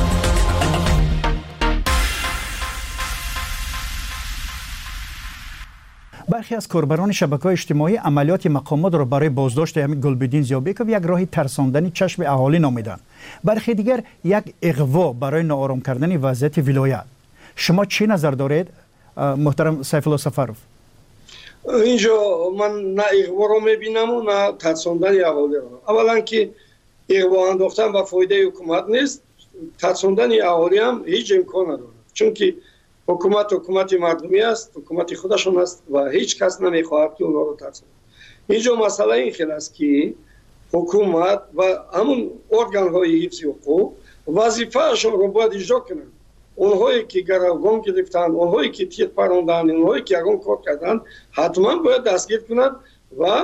برخی از کاربران شبکه‌های اجتماعی عملیات مقامات را برای بازداشت همین گلبدین زیابکوف یک راه ترساندن چشم اهالی نامیدند. برخی دیگر یک اغوا برای ناآرام کردن وضعیت ولایت. شما چی نظر دارید محترم سیف الله سفروف؟ اینجا من نه اغوا را میبینم و نه ترساندن اهالی را. اولا که اغوا انداختن و فایده حکومت نیست، ترساندن اهالی هم هیچ امکان ندارد، چون که حکومت حکومت مردمی است، حکومت خودشون است و هیچ کس نمیخواهد که اونها رو ترساند. اینجا مسئله این خیلی است که حکومت و همون ارگان های حفظ حقوق وظیفه اشون رو باید اجرا کنند. اونهایی که گروگان گرفتند، اونهایی که تیر پراندند، اونهایی که یگان کار کردند حتما باید دستگیر کنند و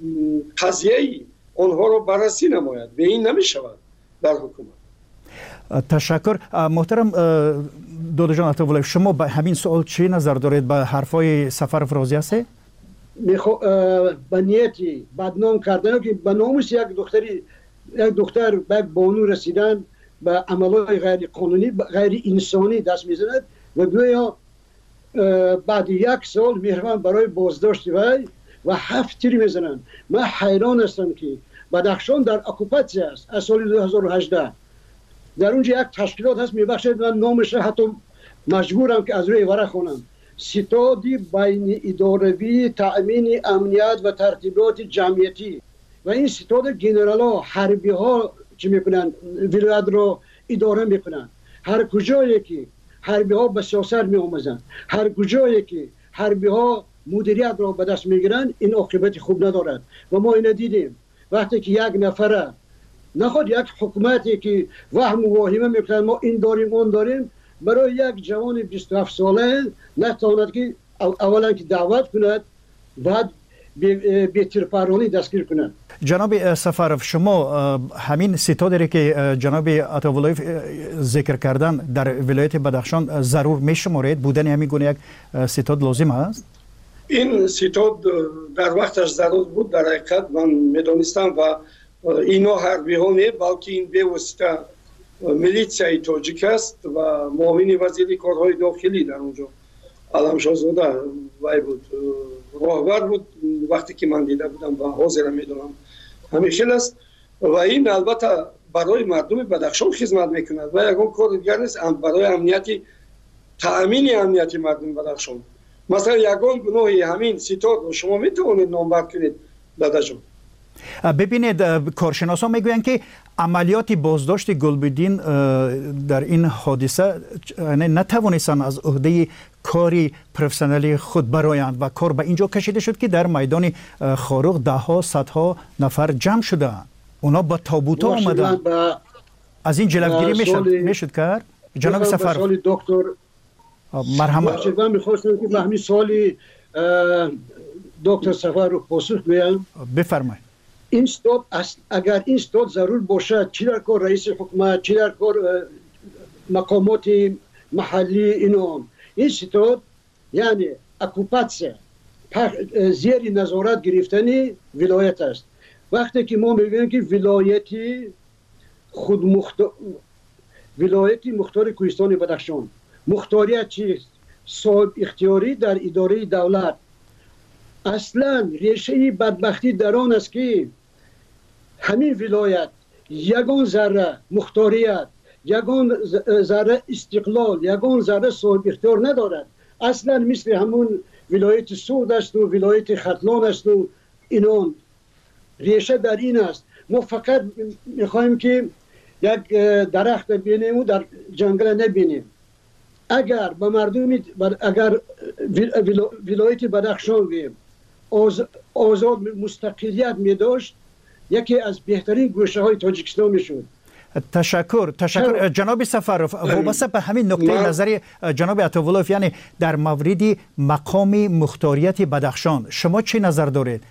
قضیه اونها رو بررسی نماید. به این نمیشود در حکومت. تشکر. محترم دکتر جمعت‌الله، شما به همین سوال چی نظر دارید؟ به حرفای سفروف راضی هستید؟ میخوا به نیتی بدنام کردن که به ناموس یک دختری یک دختر به بانو رسیدن به عملهای غیر قانونی غیر انسانی دست میزند و گویا بعد یک سال مهربان برای بازداشت وی و هفت تیر میزنند. من حیران هستم که بدخشان در اکوپاسیون است از سال دو هزار و هجده. در اونجا یک تشکیلات هست میبخشید من نامش حتی مجبورم که از روی ورق خونم. ستادی بین اداروی تأمین امنیت و ترتیبات جمعیتی و این ستاد گنرال ها حربی ها چی میکنن ولایت رو اداره میکنن. هر کجایی که حربی ها به سیاست می آموزن، هر کجایی که حربی ها مدیریت را به دست میگیرن این عاقبت خوب ندارد و ما اینو دیدیم. وقتی که یک نفره نخواد یک حکومتی که وهم و واهمه میکنن ما این داریم اون داریم، برای یک جوان بیست و هفت ساله نتواند که اولا که دعوت کند، بعد به تیرپرانی دستگیر کنند. جناب سفارف، شما همین ستادی که جناب عطاولایف ذکر کردن در ولایت بدخشان ضرور میشمارید؟ بودن همین گونه یک ستاد لازم است؟ این ستاد در وقتش ضرور بود. در حقیقت من میدونستم و اینا حربی ها نه، بلکه این به واسطه میلیسیای تاجیک است و معاون وزیر کارهای داخلی در اونجا علمشاهزاده وای بود، راهبر بود وقتی که من دیده بودم و حاضر میدونم همیشه است. و این البته برای مردم بدخشان خدمت میکند و یکون کار دیگر نیست، برای امنیتی تأمین امنیتی مردم بدخشان. مثلا یگان گناهی همین ستاد رو شما میتونید نامبر کنید دادا جان. ببینید کارشناسان میگویند که عملیات بازداشت گلبدین در این حادثه نتوانستند از عهده کاری پروفسیونالی خود برآیند و کار به اینجا کشیده شد که در میدان خاروق ده ها صدها نفر جمع شدند. اونا با تابوت ها آمدند. از این جلوگیری میشد میشد کرد جناب سفر دکتر مرحمت. من میخواستم که به همین سوالی دکتر سفر رو پاسخ بدم. بفرمایید. این استاد اگر این استاد ضرور باشد، چی در کار رئیس حکومت، چی در کار مقامات محلی، اینو این استاد یعنی اکوپاسیون زیر نظارت گرفتنی ولایت است. وقتی که ما میگیم که ولایتی خود مختار ولایتی مختار کوهستان بدخشان، مختاریت چیست؟ صاحب اختیاری در اداره دولت. اصلا ریشه بدبختی در آن است که همین ولایت یگان ذره مختاریت، یگان ذره استقلال، یگان ذره صاحب اختیار ندارد. اصلا مثل همون ولایت سود است و ولایت ختلان است و اینان. ریشه در این است. ما فقط میخوایم که یک درخت ببینیم و در جنگل نبینیم. اگر به مردم اگر ولایت بدخشان بیم آزاد مستقلیت می داشت، یکی از بهترین گوشه های تاجیکستان می شد. تشکر تشکر جناب سفارف. وابسته به همین نقطه نظر جناب عطاولایف، یعنی در مورد مقام مختاریت بدخشان شما چه نظر دارید؟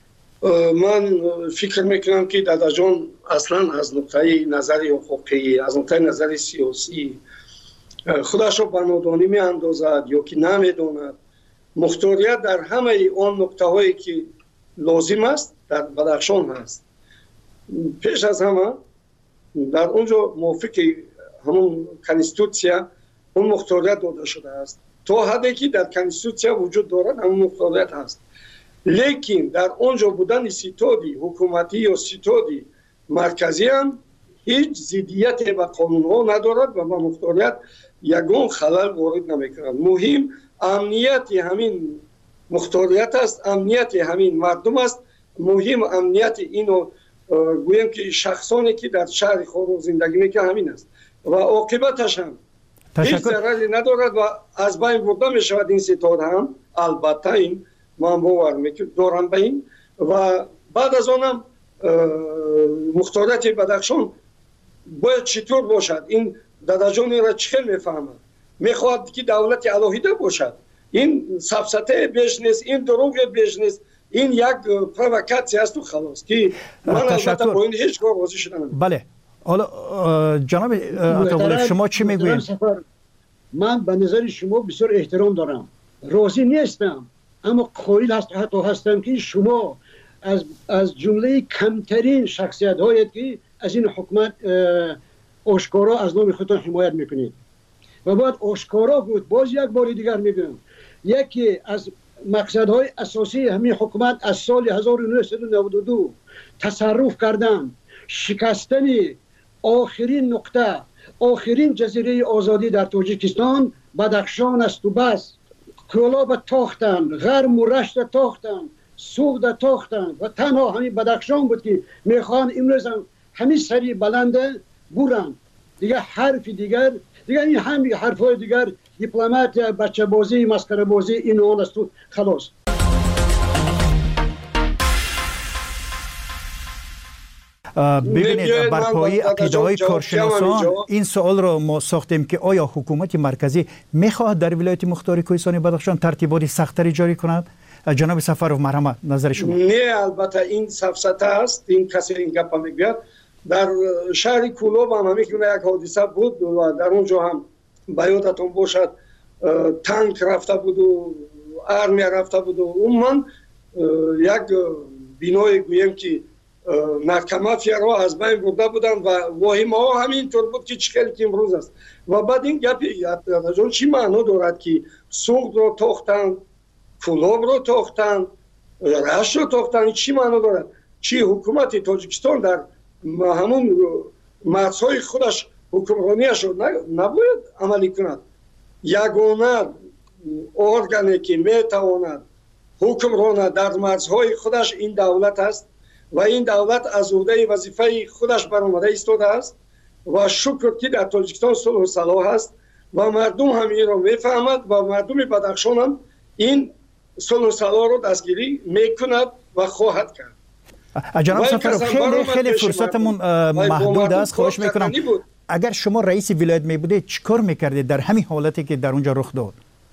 من فکر میکنم که دادا جان اصلا از نقطه نظر حقوقی، از نقطه نظر سیاسی خودش رو به نادانی می اندازد یا که نمیداند. مختاریت در همه آن نقطه هایی که لازم است در بدخشان هست. پیش از همه در اونجا موافق همون کنستیتوسیا اون مختاریت داده شده است. تا حدی که در کنستیتوسیا وجود دارد همون مختاریت هست. لیکن در اونجا بودن ستادی حکومتی یا ستادی مرکزی هم هیچ ضدیت به قانون ها ندارد و به مختاریت یگان خلل وارد نمیکند. مهم امنیت همین مختاریت است، امنیت همین مردم است. مهم امنیت اینو گویم که شخصانی که در شهر خاروق زندگی میکنند همین است و عاقبتش هم هیچ ضرری ندارد و از بین برده میشود این ستاد هم. البته این من باور دارم به این و بعد از آنم مختاریت بدخشان باید چطور باشد. این دادا جان را چخیل میفهمد، میخواهد که دولت الهیده باشد. این سفسطه بیش نیست، این دروغ بیش نیست، این یک پروکاسی است و خلاص که من البته با این هیچ کار راضی شدم. بله حالا جناب عطاولایف شما چی میگویید؟ من به نظر شما بسیار احترام دارم، راضی نیستم، اما قائل هست حتی هستم که شما از از جمله کمترین شخصیت هایی که از این حکومت آشکارا از نام خودتان حمایت میکنید و باید آشکارا بود. باز یک بار دیگر میگم یکی از مقصدهای اساسی همین حکومت از سال هزار و نهصد و نود و دو تصرف کردن، شکستن آخرین نقطه، آخرین جزیره آزادی در تاجیکستان بدخشان است و بس. کلاب تاختن، غرم و رشت تاختن، سوخت تاختن و تنها همین بدخشان بود که میخوان امروز هم همین سری بلنده برن. دیگه حرف دیگر دیگه این همین حرفای دیگر دیپلمات بچه بازی مسخره بازی این اون است و خلاص. ببینید برپایی عقیده‌های کارشناسان این سوال را ما ساختیم که آیا حکومت مرکزی میخواهد در ولایت مختار کوهستان بدخشان ترتیبات سخت‌تری جاری کند؟ جناب سفرов مرحمت نظر شما. نه البته این سفسطه است، این کسی این گپ میگه. در شهر کولوب هم همیکنه یک حادثه بود و در اونجا هم بیادتون باشد تانک رفته بود و ارمیا رفته بود و اون من یک بینای گویم که نرکمافیا رو از بین برده بودن و واهمه ها همینطور بود که چخیلی که امروز است و بعد این گپی از چی معنا دارد که سوق رو تاختن، کولوب رو تاختن، رشت رو تاختن، چی معنا دارد؟ چی حکومت تاجیکستان در همون مرزهای خودش حکمرانیش رو نباید عملی کند؟ یگانه ارگانی که میتواند حکمران در مرزهای خودش این دولت است و این دولت از عهده وظیفه خودش برآمده ایستاده است و شکر که در تاجیکستان صلح و صلاح است و مردم هم این را میفهمد و مردم بدخشان هم این صلح و صلاح رو دستگیری میکند و خواهد کرد. جناب سفرov خیلی خیلی فرصتمون محدود است، خواهش میکنم اگر شما رئیس ولایت می بودید چیکار میکردید در همین حالتی که در اونجا رخ داد؟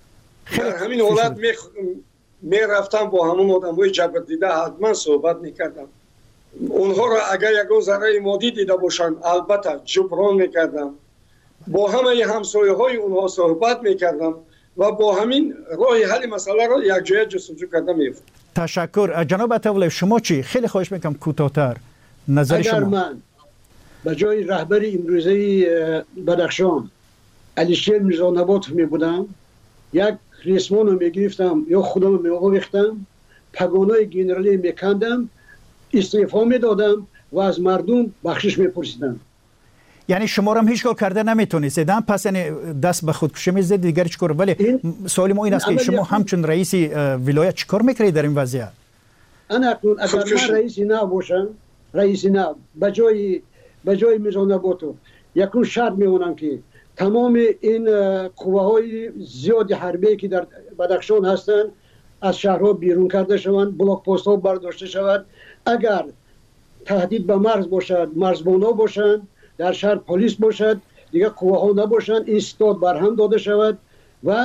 در همین حالت می می رفتم با همون آدمای جبر دیده حتما صحبت میکردم. اونها را اگر یک ذره مادی دیده باشند البته جبران میکردم. با همه همسایه های اونها صحبت میکردم و با همین راه حل مسئله را یک جای جستجو کردم میفتم. تشکر. جناب عطاولو شما چی؟ خیلی خواهش میکنم کوتاه‌تر نظر شما. اگر من به جای رهبر امروزه بدخشان علیشیر میرزانبات می بودم یک ریسمان رو میگرفتم یا خودم می آویختم پگانای گنرالی میکندم استعفا میدادم و از مردم بخشش میپرسیدم. یعنی شما هم هیچ کار کرده نمیتونید پس دست به خودکشی میزدید دیگر چیکار؟ ولی سوال ما این است که شما همچون رئیس ولایت چیکار میکردید در این وضعیت؟ انا اگر من رئیس نباشم رئیس نه به جای به جای میرزانباتو یکون شرط میمونم که تمام این قوه های زیاد حربی که در بدخشان هستند از شهرها بیرون کرده شوند، بلاک پست ها برداشته شود. اگر تهدید به مرز باشد مرزبانا باشند، در شهر پلیس باشد، دیگه قوه ها نباشند، این استاد برهم داده شود و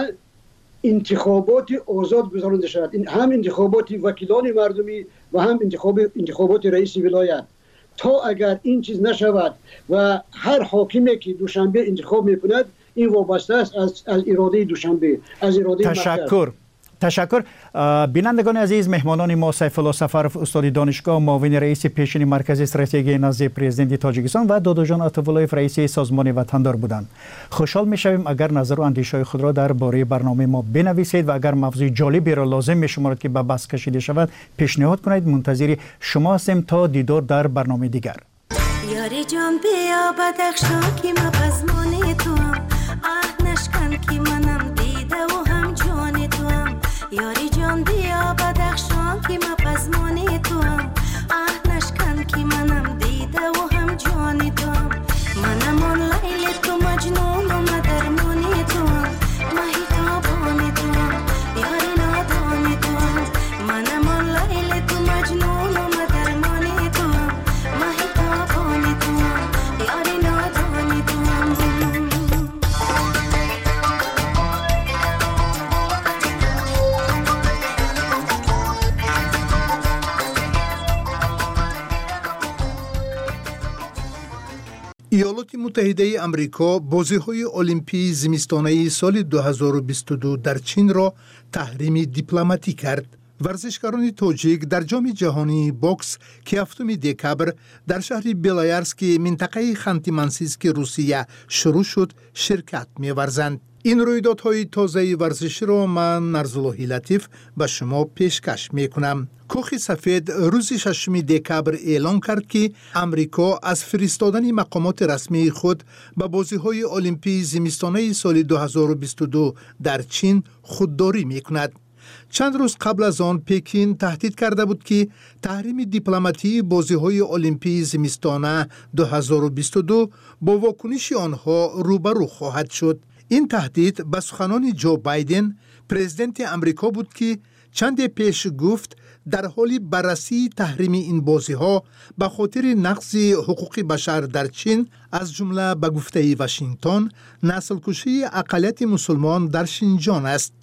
انتخابات آزاد گذرانده شود. این هم انتخابات وکیلان مردمی و هم انتخاب انتخابات رئیس ولایت. تا اگر این چیز نشود و هر حاکمی که دوشنبه انتخاب میکند این وابسته است از, از اراده دوشنبه، از اراده تشکر. تشکر. بینندگان عزیز، مهمانان ما سیف الله سفرov استاد دانشگاه، معاون رئیس پیشین مرکز استراتژی نزد پرزیدنت تاجیکستان و دادا جان عطاولویف رئیس سازمان وطندار بودند. خوشحال میشویم اگر نظر و اندیشه خود را درباره برنامه ما بنویسید و اگر موضوع جالبی را لازم میشمارید که به بحث کشیده شود پیشنهاد کنید. منتظر شما هستیم تا دیدار در برنامه دیگر. یاری جان بیا بدخشان که ما پزمان تو آه نشکن که منم دیده و هم جان تو یاری جان بیا بدخشان که ما پزمان تو آه نشکن که منم دیده و هم جان تو منم آن لیل تو مجنون و مدرمان تو مهیتابان تو یاری نادان تو منم آن لیل تو مجنون و مدرمان تو مهیتابان تو یاری نادان تو ایالات متحده امریکا بازی‌های المپی زمستانه سال دو هزار و بیست و دو در چین را تحریم دیپلماتیک کرد. ورزشکاران تاجیک در جام جهانی بوکس که هفتم دکبر در شهر بیلایرسک منطقه خانتی منسیسک روسیه شروع شد شرکت می‌ورزند. این رویدادهای تازه ورزشی را من نرزاللهی لطیف به شما پیشکش میکنم. کاخ سفید روز ششم دکبر اعلام کرد که امریکا از فرستادن مقامات رسمی خود به بازی‌های المپی زمستانه سال دو هزار و بیست و دو در چین خودداری میکند. چند روز قبل از آن پکین تهدید کرده بود که تحریم دیپلماتی بازی‌های المپی زمستانه دو هزار و بیست و دو با واکنش آنها روبرو خواهد شد. این تهدید به سخنان جو بایدن پرزیدنت امریکا بود که چند پیش گفت در حال بررسی تحریم این بازی‌ها به خاطر نقض حقوق بشر در چین از جمله به گفته واشنگتن نسل کشی اقلیت مسلمان در شینجان است.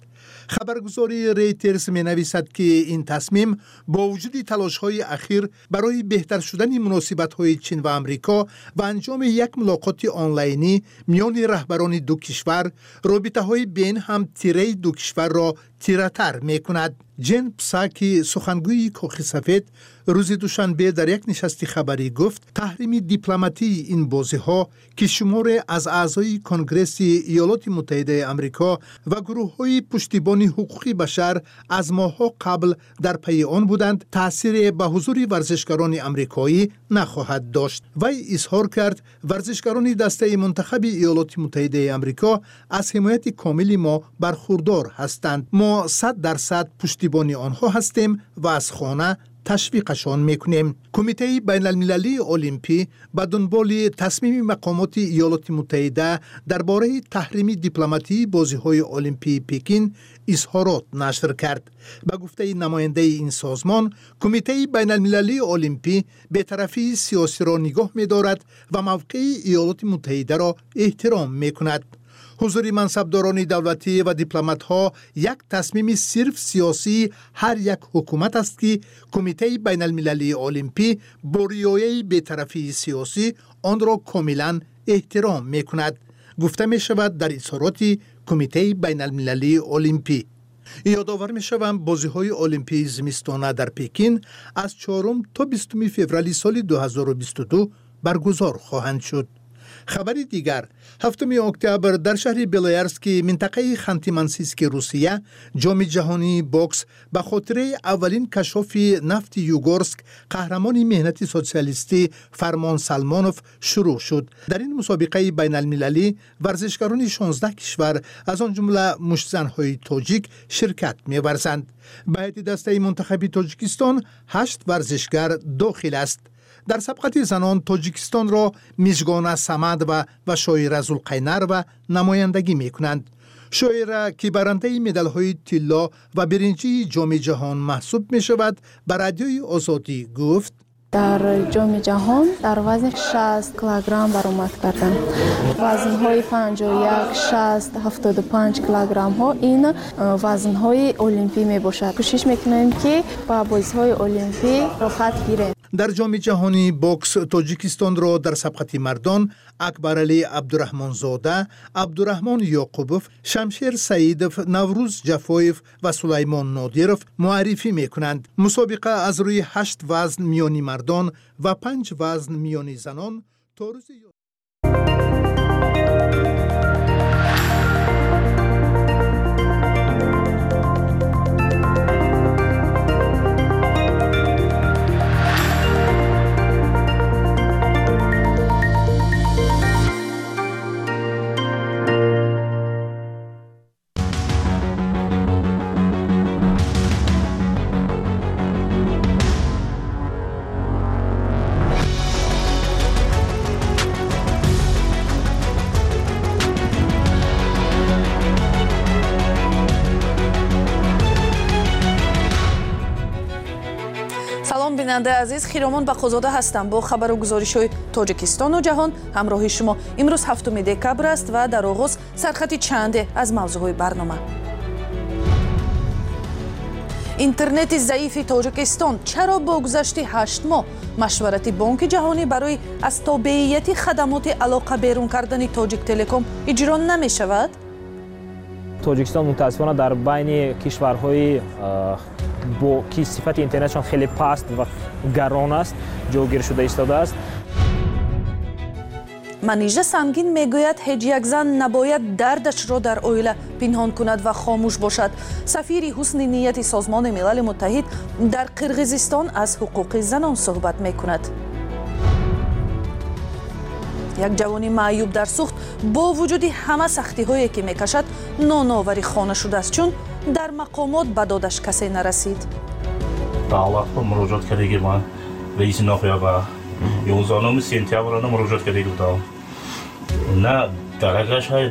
خبرگزاری ریترز می نویسد که این تصمیم با وجود تلاش های اخیر برای بهتر شدن مناسبت های چین و امریکا و انجام یک ملاقات آنلاینی میان رهبران دو کشور، رابطه های بین هم تیره دو کشور را تیره‌تر می کند. جن پساکی سخنگوی کاخ سفید روز دوشنبه در یک نشست خبری گفت تحریم دیپلماتی این بازی ها که شمار از اعضای کنگرس ایالات متحده آمریکا و گروه های پشتیبان حقوق بشر از ماه‌ها قبل در پی آن بودند تأثیر به حضور ورزشکاران آمریکایی نخواهد داشت. وی اظهار کرد ورزشکاران دسته منتخب ایالات متحده آمریکا از حمایت کامل ما برخوردار هستند. ما صد درصد پشتیبان آنها هستیم و از خانه تشویقشان میکنیم. کمیته بین المللی المپی به دنبال تصمیم مقامات ایالات متحده درباره تحریم دیپلماتی بازی‌های المپی پکین اظهارات نشر کرد. به گفته نماینده این سازمان، کمیته بین المللی المپی به طرفی سیاسی را نگاه می‌دارد و موقع ایالات متحده را احترام می‌کند. حضور منصبداران دولتی و دیپلمات‌ها یک تصمیم صرف سیاسی هر یک حکومت است که کمیته بین المللی المپی با رعایت بی‌طرفی سیاسی آن را کاملا احترام می‌کند. گفته می‌شود در اظهارات کمیته بین المللی المپی. یادآور می‌شوم بازی‌های المپی زمستانه در پکین از چهارم تا بیستم فوریه سال دو هزار و بیست و دو برگزار خواهند شد. خبری دیگر، هفتم اکتبر در شهر بلایرسک منطقه خانتی منسیسک روسیه جام جهانی بوکس به خاطر اولین کشف نفت یوگورسک قهرمان مهنت سوسیالیستی فرمان سلمانوف شروع شد. در این مسابقه بین المللی ورزشکاران شانزده کشور از آن جمله مشتزن‌های تاجیک شرکت می‌ورزند. به هیئت دسته منتخب تاجیکستان هشت ورزشگر داخل است. در سبقت زنان تاجیکستان را میزگانه سمد و و شاعره زلقینر و نمایندگی می کنند. شاعره که برنده مدال های طلا و برنجی جام جهان محسوب می شود به رادیوی آزادی گفت در جام جهان در وزن شصت کیلوگرم برآمد کردم. وزن های پنجاه و یک، شصت، هفتاد و پنج کیلوگرم ها این وزن های المپی می باشد. کوشش میکنیم که با بازی های المپی راحت گیریم. در جام جهانی بوکس تاجیکستان را در سبقت مردان اکبرعلی عبدالرحمن زاده، عبدالرحمن یعقوبوف، شمشیر سعیدوف، نوروز جفایف و سلیمان نادیروف معرفی می کنند. مسابقه از روی هشت وزن میانی مردان و پنج وزن میانی زنان تا روز بیننده عزیز، خیرامان بخوزاده هستم با خبر و گزارش‌های تاجیکستان و جهان همراه شما. امروز هفتم دکبر است و در آغاز سرخط چند از موضوعهای برنامه. اینترنت ضعیف تاجیکستان چرا با گذشت هشت ماه مشورت بانک جهانی برای از تابعیت خدمات علاقه بیرون کردن تاجیک تلکام اجرا نمی شود؟ تاجیکستان متاسفانه در بین کشورهای با کی صفت اینترنتشان خیلی پست و گران است جوگیر شده ایستاده است. منیژه سنگین میگوید هیچ یک زن نباید دردش را در عائله پنهان کند و خاموش باشد. سفیر حسن نیت سازمان ملل متحد در قرقیزستان از حقوق زنان صحبت میکند. یک جوانی معیوب در سوخت با وجود همه سختی هایی که میکشد نانآوری خانه شده است چون در مقامات به دادش کسی نرسید. دعوت با مراجعات کردگی من رئیس ناخیا و یازدهم سپتامبر مراجعات کردگی بودم. نه درجهش های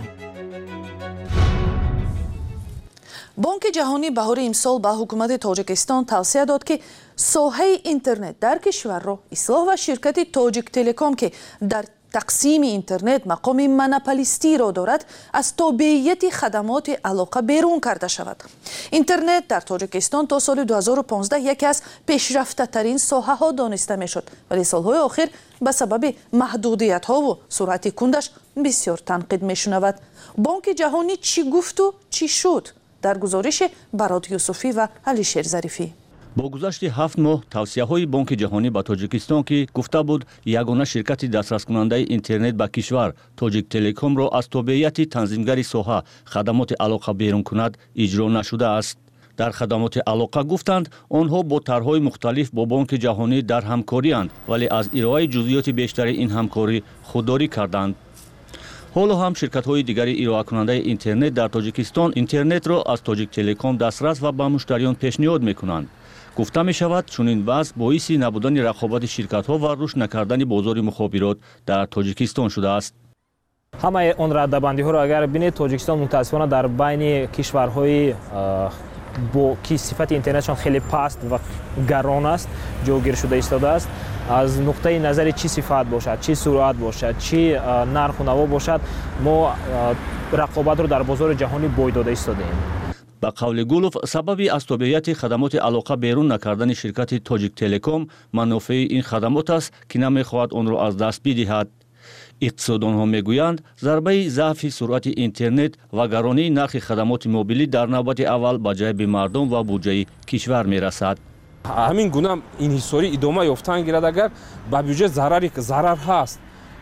بانک جهانی بهار امسال به حکومت تاجیکستان توصیه داد که ساحه اینترنت در کشور را اصلاح و شرکت تاجیک تلکام که در تقسیم اینترنت مقام مناپولیستی را دارد از تابعیت خدمات علاقه بیرون کرده شود. اینترنت در تاجیکستان تا سال دو هزار و پانزده یکی از پیشرفته ترین ساحه ها دانسته می شد، ولی سالهای آخر به سبب محدودیت ها و سرعت کندش بسیار تنقید می شنود. بانک جهانی چی گفت و چی شد؟ در گزارش براد یوسفی و علی شیر ظریفی. با گذشت هفت ماه توصیه‌های بانک جهانی به تاجیکستان که گفته بود یگانه شرکت دسترس کننده اینترنت به کشور تاجیک تلکم را از تابعیت تنظیمگری ساحه خدمات علاقه بیرون کند اجرا نشده است. در خدمات علاقه گفتند آنها با طرح‌های مختلف با بانک جهانی در همکاری اند، ولی از ارائه جزئیات بیشتر این همکاری خودداری کردند. حالا هم شرکت‌های دیگری ارائه کننده اینترنت در تاجیکستان اینترنت را از تاجیک تلکم دسترس و به مشتریان پیشنهاد می‌کنند. گفته می شود چنین وضع باعث نبودن رقابت شرکت ها و رشد نکردن بازار مخابرات در تاجیکستان شده است. همه اون ردبندی ها را اگر ببینید تاجیکستان متاسفانه در بین کشورهای با کی صفت اینترنتشان خیلی پست و گران است جوگیر شده ایستاده است. از نقطه نظر چی صفت باشد، چی سرعت باشد، چی نرخ و نوا باشد، ما رقابت رو در بازار جهانی بوی داده ایستادیم. با قول گولوف سببی از تابعیت خدمات علاقه بیرون نکردن شرکت تاجیک تلکم منافع این خدمات است که نمیخواهد آن را از دست بدهد. اقتصاددانها میگویند ضربه ضعف سرعت اینترنت و گرانی نرخ خدمات موبیلی در نوبت اول به جیب مردم و بودجه کشور میرسد. همین گونه انحصاری ادامه یافتن گیرد اگر با بودجه ضرری ضرر هست.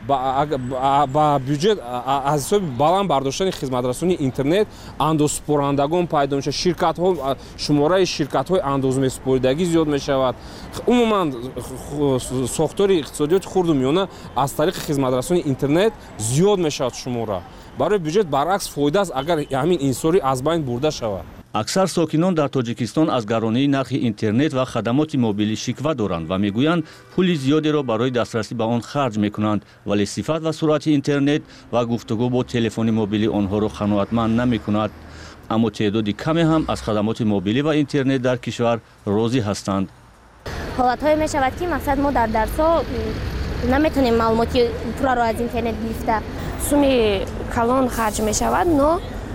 با بودجه از حساب بالان برداشتن خدمترسانی اینترنت اندوزپورندگان پیدا میشه، شرکت ها شماره شرکت های اندوزمسپوردگی زیاد میشود. عموما ساختار اقتصادیات خرد و میانه از طریق خدمترسانی اینترنت زیاد میشود شماره. برای بودجه برعکس فایده است اگر همین انحصاری از بین برده شود. اکثر ساکنان در تاجیکستان از گرانی نرخ اینترنت و خدمات موبیلی شکوه دارند و میگویند پول زیادی را برای دسترسی به آن خرج میکنند، ولی صفت و سرعت اینترنت و گفتگو با تلفن موبیلی آنها را قناعتمند نمیکند. اما تعداد کمی هم از خدمات موبیلی و اینترنت در کشور راضی هستند. حالت‌های میشود که مثلا ما در درس‌ها نمیتونیم معلوماتی پورا را از اینترنت گرفته. سومی کلان خرج میشود، نه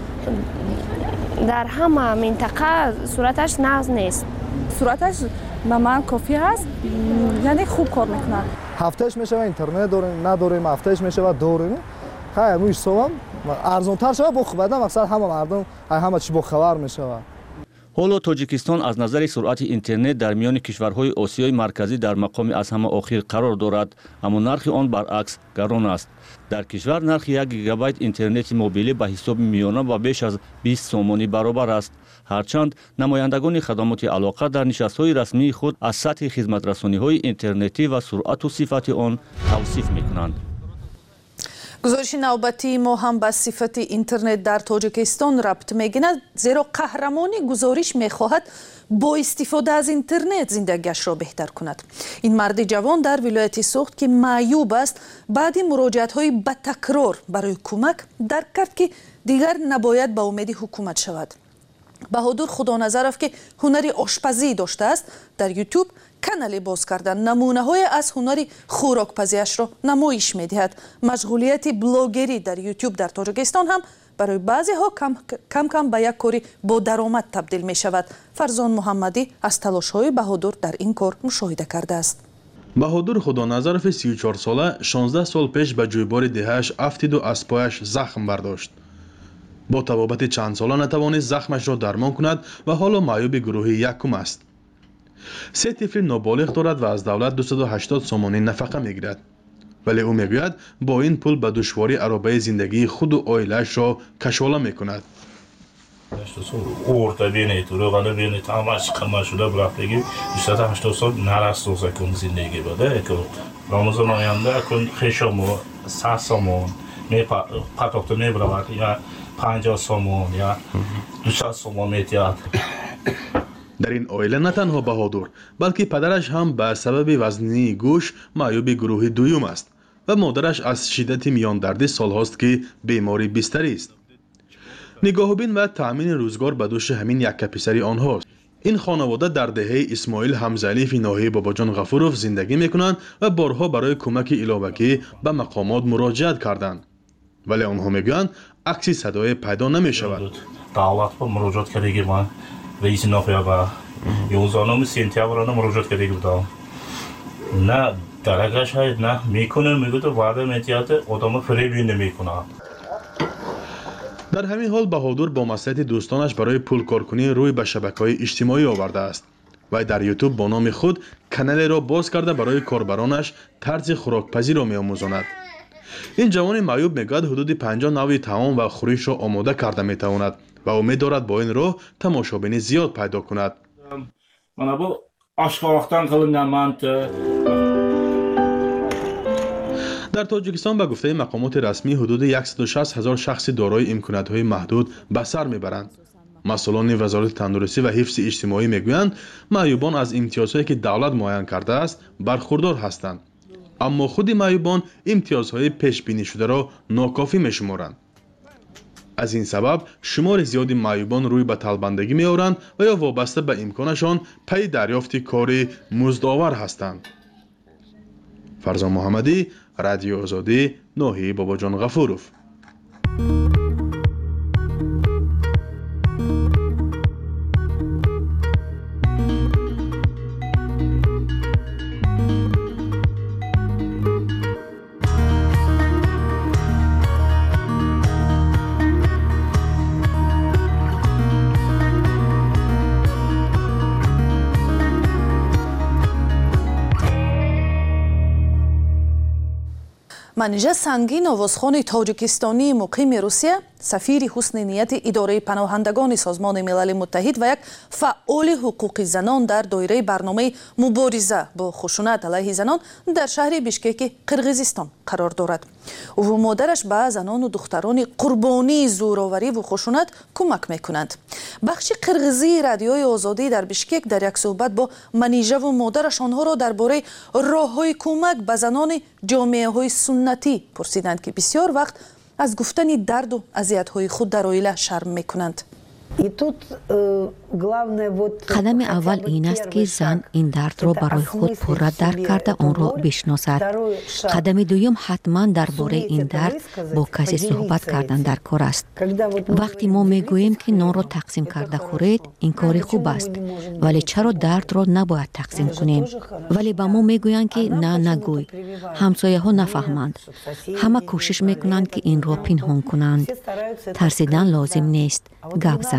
در همه منطقه صورتش نقض نیست. صورتش به من کافی هست، یعنی خوب کار میکنه. هفتهش میشه اینترنت داریم نداریم، هفتهش میشه داریم. خیلی رویش صبح ارزان تر شده، با بعدا مقصد همه مردم همه چی با خبر میشه. حالا تاجیکستان از نظر سرعت اینترنت در میان کشورهای آسیای مرکزی در مقام از همه آخر قرار دارد، اما نرخ آن برعکس گران است. در کشور نرخ یک گیگابایت اینترنت موبیلی به حساب میانه و بیش از بیست سومانی برابر است. هرچند نمایندگان خدمات علاقه در نشست‌های رسمی خود از سطح خدمت‌رسانی‌های اینترنتی و سرعت و صفت آن توصیف می‌کنند. گزارش نوبتی ما هم به صفت اینترنت در تاجیکستان ربط میگیرد، زیرا قهرمانی گزارش میخواهد با استفاده از اینترنت زندگیش را بهتر کند. این مرد جوان در ولایت سوخت که معیوب است، بعد مراجعت های به تکرار برای کمک درک کرد که دیگر نباید به امید حکومت شود. بهادر خدانظرف که هنری آشپزی داشته است، در یوتیوب کانالی باز کردن نمونه های از هنری خوراکپزیش را نمایش می دهد. مشغولیت بلاگری در یوتیوب در تاجیکستان هم برای بعضی ها کم کم, کم به یک کاری با درآمد تبدیل می شود. فرزان محمدی از تلاش های بهادر در این کار مشاهده کرده است. بهادر خدانظرف سی و چهار ساله شانزده سال پیش به جویبار دهش افتید و از پایش زخم برداشت. با طبابت چند ساله نتوانست زخمش را درمان کند و حالا معیوب گروه یکم است. سه طفل نابالغ دارد و از دولت دویست و هشتاد سومانی نفقه میگیرد، ولی او میگوید با این پول به دشواری عرابه زندگی خود و عائله‌اش را کشاله میکند. orta beni to roğanı beni tamaş kamaşuda bıraktı işte هشتاد سال نرست روزه کن زندگی بده که رمضان آینده کن خشمو ساسمون می پاتوکت می برود یا پنجاه سومون یا دویست سومون میتیاد. در این عائله نه تنها بهادر بلکه پدرش هم به سبب وزنی گوش معیوب گروه دوم است و مادرش از شدت میان دردی سالهاست که بیماری بستری است. نگاهبین و تأمین روزگار به دوش همین یک پسری آنهاست. این خانواده در دهه اسماعیل حمزه فی ناحیه باباجان غفوروف زندگی میکنند و بارها برای کمک علاوگی به مقامات مراجعت کردند. ولی آنها میگویند عکسی صدای پیدا نمیشود. دولت با مراجعت کردگی من رئیس ناحیه با یازدهم سپتامبر مراجعت کردگی بودم. نه درگاه شاید نه میکنه میگه تو وعده میتیات آدم فریبی نمیکنه. در همین حال بهادر با مصلحت دوستانش برای پول کارکنی روی به شبکه‌های اجتماعی آورده است و در یوتیوب با نام خود کانال را باز کرده برای کاربرانش طرز خوراکپزی را می‌آموزاند. این جوان معیوب میگوید حدود پنجاه نوع طعام و خورش را آماده کرده میتواند و امید دارد با این راه تماشابین زیاد پیدا کند. من با آشکارختن کلنمانت در تاجیکستان به گفته مقامات رسمی حدود صد و شصت هزار شخص دارای امکانات‌های محدود به سر میبرند. مسئولان وزارت تندرستی و حفظ اجتماعی میگویند معیوبان از امتیازهایی که دولت معین کرده است برخوردار هستند، اما خود معیوبان امتیازهای پیش بینی شده را ناکافی میشمارند. از این سبب شمار زیادی معیوبان روی به طلبندگی میآورند و یا وابسته به امکانشان پی دریافت کار مزدآور هستند. فرزان محمدی، رادیو آزادی، ناحیه باباجان غفوروف. манижа сангин овозхони тоҷикистонии муқими русия, сафири ҳусни нияти идораи паноҳандагони созмони милали муттаҳид ва як фаъоли ҳуқуқи занон дар доираи барномаи мубориза бо хушунат алайҳи занон дар шаҳри бишкеки қирғизистон қарор дорад. ӯ ва модараш ба занону духтарони қурбонии зӯровариву хушунат кӯмак мекунанд. бахши қирғизии радиои озодӣ дар бишкек дар як суҳбат бо манижаву модараш онҳоро дар бораи роҳҳои кӯмак ба занони ҷомеаҳои суннатӣ пурсиданд ки бисёр вақт аз гуфтани дарду азиятҳои худ дар оила шарм мекунанд. қадами аввал ин аст ки зан ин дардро барои худ пурра дарк карда онро бишносад. қадами дуюм ҳатман дар бораи ин дард бо касе суҳбат кардан дар кор аст. вақте мо мегӯем ки нонро тақсим карда хӯред, ин кори хуб аст, вале чаро дардро набояд тақсим кунем? вале ба мо мегӯянд ки на нагӯй, ҳамсояҳо нафаҳманд. ҳама кӯшиш мекунанд ки инро пинҳон кунанд. тарсидан лозим нест, гап зан.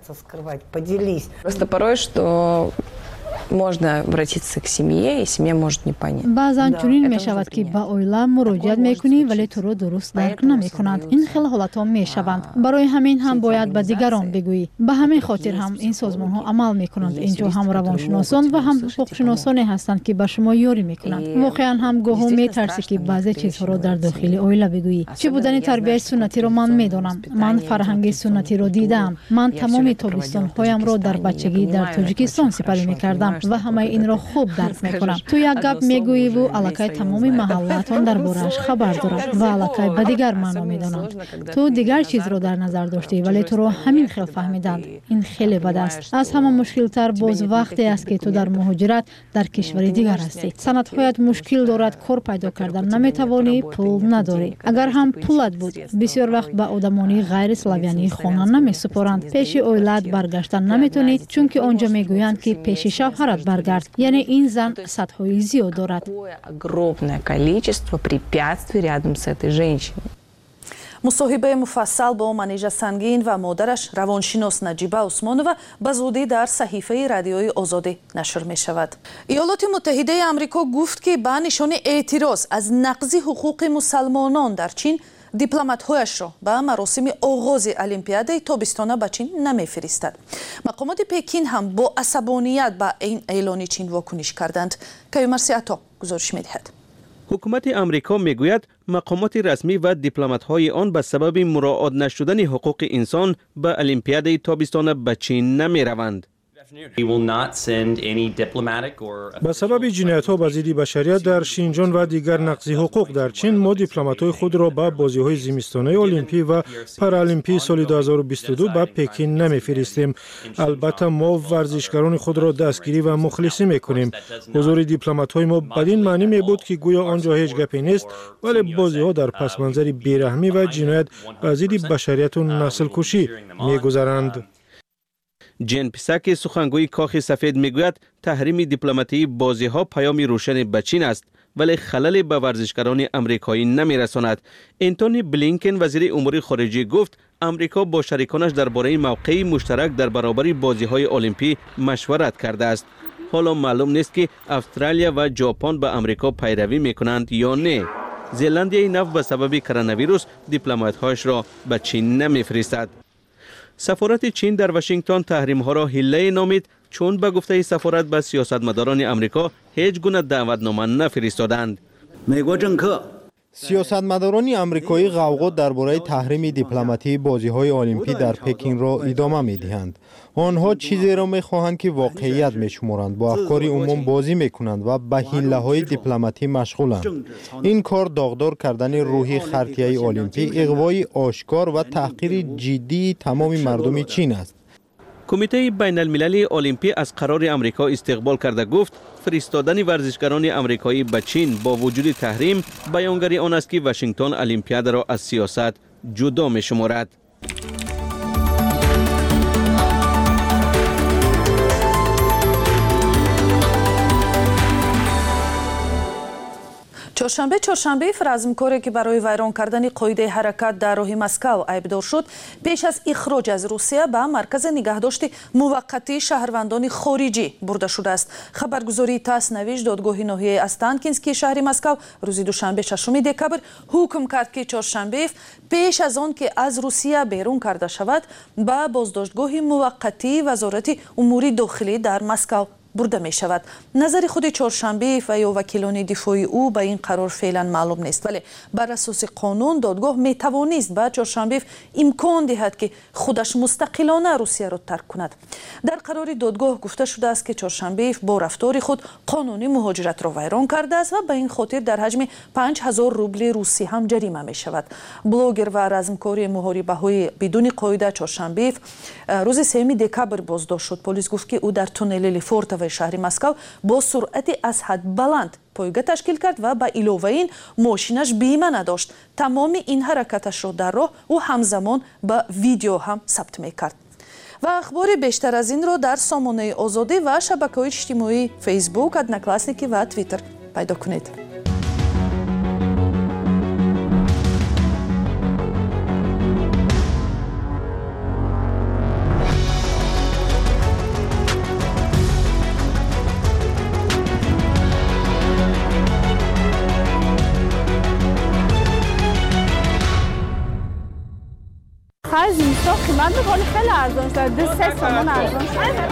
Просто порой, что можно обратиться к семье, и семья может не понять. баъзан чунин мешавад ки ба оила муроҷиат мекунӣ, вале туро дуруст дарк намекунанд. ин хел ҳолатҳо мешаванд. барои ҳамин ҳам бояд ба дигарон бигӯӣ. ба ҳамин хотир ҳам ин созмонҳо амал мекунанд. инҷо ҳам равоншуносон ва ҳам ҳуқуқшиносоне ҳастанд ки ба шумо ёрӣ мекунанд. воқеан ҳам гоҳо метарсӣ ки баъзе чизҳоро дар дохили оила бигӯӣ. чӣ будани тарбияи суннатиро ман медонам. ман фарҳанги суннатиро дидаам. ман тамоми тобистонҳоямро дар бачагӣ дар тоҷикистон сипарӣ мекардам ва ҳамаи инро хуб дарк мекунам. ту як гап мегӯиву аллакай тамоми маҳаллаатон дар борааш хабар дорад ва аллакай ба дигар маъно медонанд. ту дигар чизро дар назар доштӣ, вале туро ҳамин хел фаҳмиданд. ин хеле бад аст. аз ҳама мушкилтар боз вақте аст ки ту дар муҳоҷират дар кишвари дигар ҳастӣ. санадҳоят мушкил дорад, кор пайдо кардан наметавонӣ, пул надорӣ. агар ҳам пулат буд, бисёр вақт ба одамони ғайри славянӣ хона намесупоранд. пеши оилаат баргаштан наметонӣ, чунки онҷо мегӯянд ки пеши шавҳарат баргард. яъне ин зан садҳои зиёд дорад. Огромное количество препятствий рядом с этой женщиной. мусоҳибаи муфассал бо манижа сангин ва модараш равоншинос наҷиба усмонова ба зудӣ дар саҳифаи радиои озодӣ нашр мешавад. иёлоти муттаҳидаи амрико гуфт ки ба нишони эътироз аз нақзи ҳуқуқи мусалмонон дар чин дипломатҳояшро ба маросими оғози олимпиадаи тобистона ба чин намефиристад. мақомоти пекин ҳам бо асабоният ба ин эълони чин вокуниш карданд. каюмар сиато гузориш медиҳад. ҳукумати амрико мегӯяд мақомоти расмӣ ва дипломатҳои он ба сабаби муроот нашудани ҳуқуқи инсон ба олимпиадаи тобистона ба чин намераванд. به سبب جنایت‌ها به ضد بشریت در شینجان و دیگر نقض حقوق در چین، ما دیپلمات‌های خود را به بازی‌های زمستانه المپی و پارالمپی سال دو هزار و بیست و دو به پکین نمی‌فرستیم. البته ما ورزشکاران خود را دستگیری و مخلصی می‌کنیم. حضور دیپلمات‌های ما بدین معنی می‌بود که گویا آنجا هیچ گپی نیست، ولی بازی‌ها در پس منظر بیرحمی و جنایت به ضد بشریت و نسل کشی می‌گذرند. جن پیساک سخنگوی کاخ سفید میگوید تحریم دیپلماتی بازی‌ها پیامی روشن به چین است، ولی خلل به ورزشکاران امریکایی نمی‌رساند. انتونی بلینکن وزیر امور خارجه گفت امریکا با شریکانش درباره موقعی مشترک در برابر بازی‌های المپی مشورت کرده است. حالا معلوم نیست که استرالیا و ژاپن به امریکا پیروی می‌کنند یا نه. زلندیای نو به سبب کرونا ویروس دیپلمات‌هاش را به چین نمی‌فرستد. سفارت چین در واشنگتن تحریم ها را حیله نامید، چون به گفته سفارت به سیاستمداران امریکا هیچ گونه دعوتنامه نفرستادند. سیاستمداران امریکایی غوغا درباره تحریم دیپلماتی بازی‌های المپی در پکین را ادامه می‌دهند. آنها چیزی را می‌خواهند که واقعیت می‌شمارند، با افکار عموم بازی می‌کنند و به حیله‌های دیپلماتی مشغولند. این کار داغدار کردن روحی خرطیه المپی، اغوای آشکار و تحقیر جدی تمام مردم چین است. کمیته بین المللی المپی از قرار امریکا استقبال کرده گفت فرستادن ورزشکاران امریکایی به چین با وجود تحریم بیانگری آن است که واشنگتن المپیاد را از سیاست جدا می شمارد. چهارشنبه چهارشنبه رزمکاری که برای ویران کردن قاعده حرکت در راه مسکو ایبدار شد، پیش از اخراج از روسیه به مرکز نگهداشت موقتی شهروندان خارجی برده شده است. خبرگزاری تاس نوشت دادگاه ناحیه استانکینسکی شهر مسکو روز دوشنبه ششم دکبر حکم کرد که چهارشنبه پیش از آن که از روسیه بیرون کرده شود به بازداشتگاه موقتی وزارت امور داخلی در مسکو برده می شود. نظر خود چهارشنبه و یا وکیلان دفاعی او به این قرار فعلا معلوم نیست، ولی بر اساس قانون دادگاه می توانست به چهارشنبه امکان دهد که خودش مستقلانه روسیه را ترک کند. در قرار دادگاه گفته شده است که چهارشنبه با رفتار خود قانونی مهاجرت را ویران کرده است و به این خاطر در حجم پنج هزار روبل روسی هم جریمه می شود. بلاگر و رزمکار محاربه‌های بدون قاعده چهارشنبه روز سوم دکبر بازداشت شد. پلیس گفت که او در تونل لیفورت و شهر مسکو با سرعت از حد بلند پایگاه تشکیل کرد و به علاوه این ماشینش بیمه نداشت. تمام این حرکتش را در راه او همزمان به ویدیو هم ثبت میکرد. و اخبار بیشتر از این را در سامانه آزادی و شبکه‌های اجتماعی فیسبوک، ادناکلاسنیکی و توییتر پیدا کنید. از این سا قیمت بکنی خیلی ارزان شد، دو سه سامان ارزان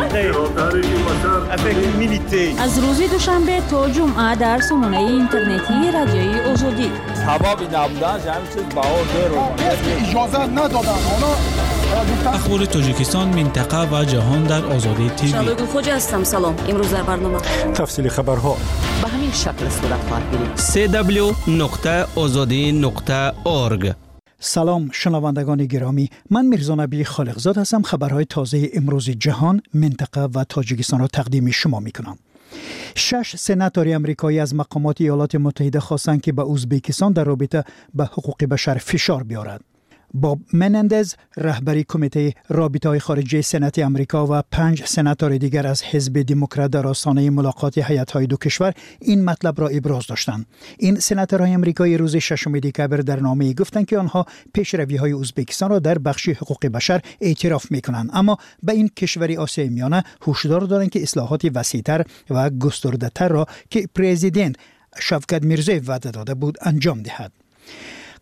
شد. از روز دوشنبه تا جمعه در سامانه اینترنتی رادیوی آزادی. حبابی نبودن همین چیز بهار دیر اجازه ندادن. اخبار تاجیکستان، منطقه و جهان در آزادی تیوی. شادو خوج هستم. سلام. امروز در برنامه تفصیل خبرها به همین شکل صورت خواهد گرفت. سی دبلیو نقطه آزادی نقطه اورگ. سلام شنوندگان گرامی، من میرزا نبی خالقزاد هستم. خبرهای تازه امروز جهان، منطقه و تاجیکستان را تقدیم شما میکنم. شش سناتور امریکایی از مقامات ایالات متحده خواستند که به ازبکستان در رابطه به حقوق بشر فشار بیارد. باب منندز رهبری کمیته رابطه‌های خارجی سنات آمریکا و پنج سناتور دیگر از حزب دموکرات در آستانه ملاقات هیئت‌های دو کشور این مطلب را ابراز داشتند. این سناتورهای آمریکایی روز ششم دکبر در نامه‌ای گفتند که آنها پیشروی‌های ازبکستان را در بخش حقوق بشر اعتراف می‌کنند، اما به این کشور آسیای میانه هشدار دادند که اصلاحات وسیع‌تر و گسترده‌تر را که پرزیدنت شوکت میرزیف وعده داده بود انجام دهد.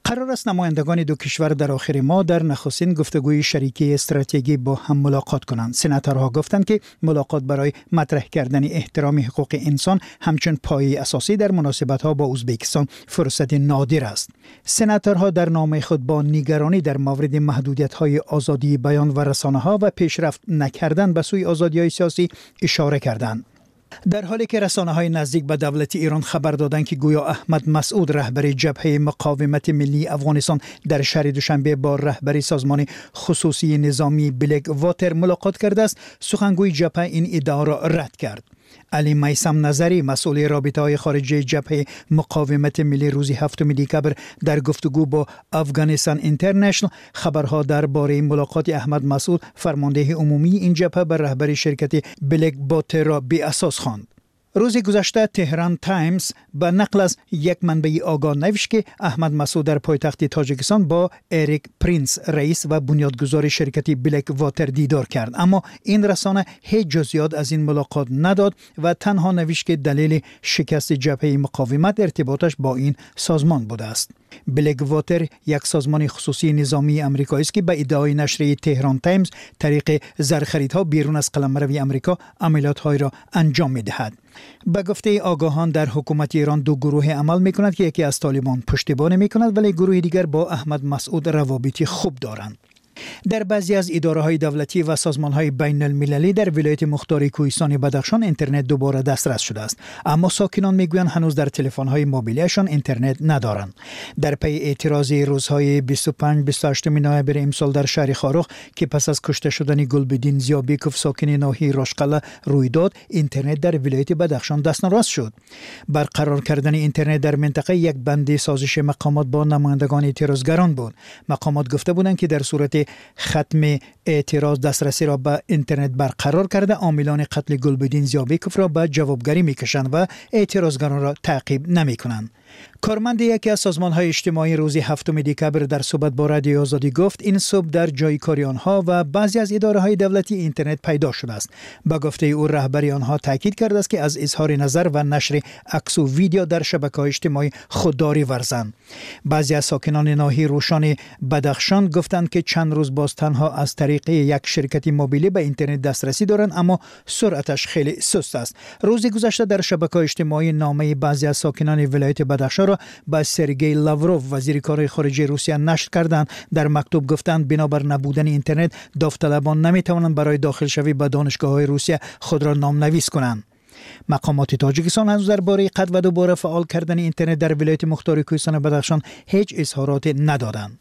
قرار است نمایندگان دو کشور در آخر ماه در نخستین گفتگوی شریکی استراتژیکی با هم ملاقات کنند. سناتورها گفتند که ملاقات برای مطرح کردن احترام حقوق انسان همچون پایه اساسی در مناسبت‌ها با ازبکستان فرصت نادر است. سناتورها در نامه خود با نگرانی در مورد محدودیت‌های آزادی بیان و رسانه‌ها و پیشرفت نکردن به سوی آزادی‌های سیاسی اشاره کردند. در حالی که رسانه‌های نزدیک به دولت ایران خبر دادند که گویا احمد مسعود رهبر جبهه مقاومت ملی افغانستان در شهر دوشنبه با رهبر سازمان خصوصی نظامی بلک واتر ملاقات کرده است، سخنگوی جبهه این ادعا را رد کرد. علی میثم نظری مسئول رابطه‌های خارجی جبهه مقاومت ملی روز هفتم دکبر در گفتگو با افغانستان اینترنشنال خبرها درباره ملاقات احمد مسعود فرمانده عمومی این جبهه بر رهبر شرکت بلک واتر را بی اساس خواند. روز گذشته تهران تایمز با نقل از یک منبع آگاه نوشت که احمد مسعود در پایتخت تاجیکستان با اریک پرینس رئیس و بنیادگذار شرکت بلک واتر دیدار کرد، اما این رسانه هیچ جزئیات از این ملاقات نداد و تنها نوشت که دلیل شکست جبهه مقاومت ارتباطش با این سازمان بوده است. بلک واتر یک سازمان خصوصی نظامی آمریکایی است که به ادعای نشریه تهران تایمز طریق زرخریدها بیرون از قلمرو آمریکا عملیات‌های را انجام می‌دهد. به گفته آگاهان در حکومت ایران دو گروه عمل می‌کنند که یکی از طالبان پشتیبانی می‌کند ولی گروه دیگر با احمد مسعود روابطی خوب دارند. در بعضی از اداره‌های دولتی و سازمان‌های بین المللی در ولایت مختار کوهستان بدخشان اینترنت دوباره دسترس شده است، اما ساکنان میگویند هنوز در تلفن‌های موبیلیشان اینترنت ندارند. در پی اعتراض روزهای بیست و پنج بیست و هشت نوامبر امسال در شهر خارخ که پس از کشته شدن گلبدین زیابیکوف ساکن ناحیه راشقله روی داد، اینترنت در ولایت بدخشان دستنراست شد. برقرار کردن اینترنت در منطقه یک بند سازش مقامات با نمایندگان اعتراضگران بود. مقامات گفته بودند که در صورت ختم اعتراض دسترسی را به اینترنت برقرار کرده، عاملان قتل گلبدین زیابیکوف را به جوابگری میکشند و اعتراضگران را تعقیب نمیکنند. کارمند یکی از سازمان‌های اجتماعی روز هفتم دکبر در صحبت با رادیو آزادی گفت این صبح در جای کاری آنها و بعضی از اداره‌های دولتی اینترنت پیدا شده است. با گفته او رهبر آنها تاکید کرده است که از اظهار نظر و نشر عکس و ویدیو در شبکه‌های اجتماعی خودداری ورزند. بعضی از ساکنان ناحیه روشان بدخشان گفتند که چند روز باز تنها از طریق یک شرکت موبیلی به اینترنت دسترسی دارند، اما سرعتش خیلی سست است. روز گذشته در شبکه‌های اجتماعی نامه بعضی از ساکنان ولایت بدخشان را با سرگئی لاوروف وزیر کار خارجه روسیه نشر کردند. در مکتوب گفتند بنابر نبودن اینترنت داوطلبان نمیتوانند برای داخل شوی به دانشگاه‌های روسیه خود را نامنویس کنند. مقامات تاجیکستان هنوز درباره قطع و دوباره فعال کردن اینترنت در ولایت مختار کوهستان بدخشان هیچ اظهارات ندادند.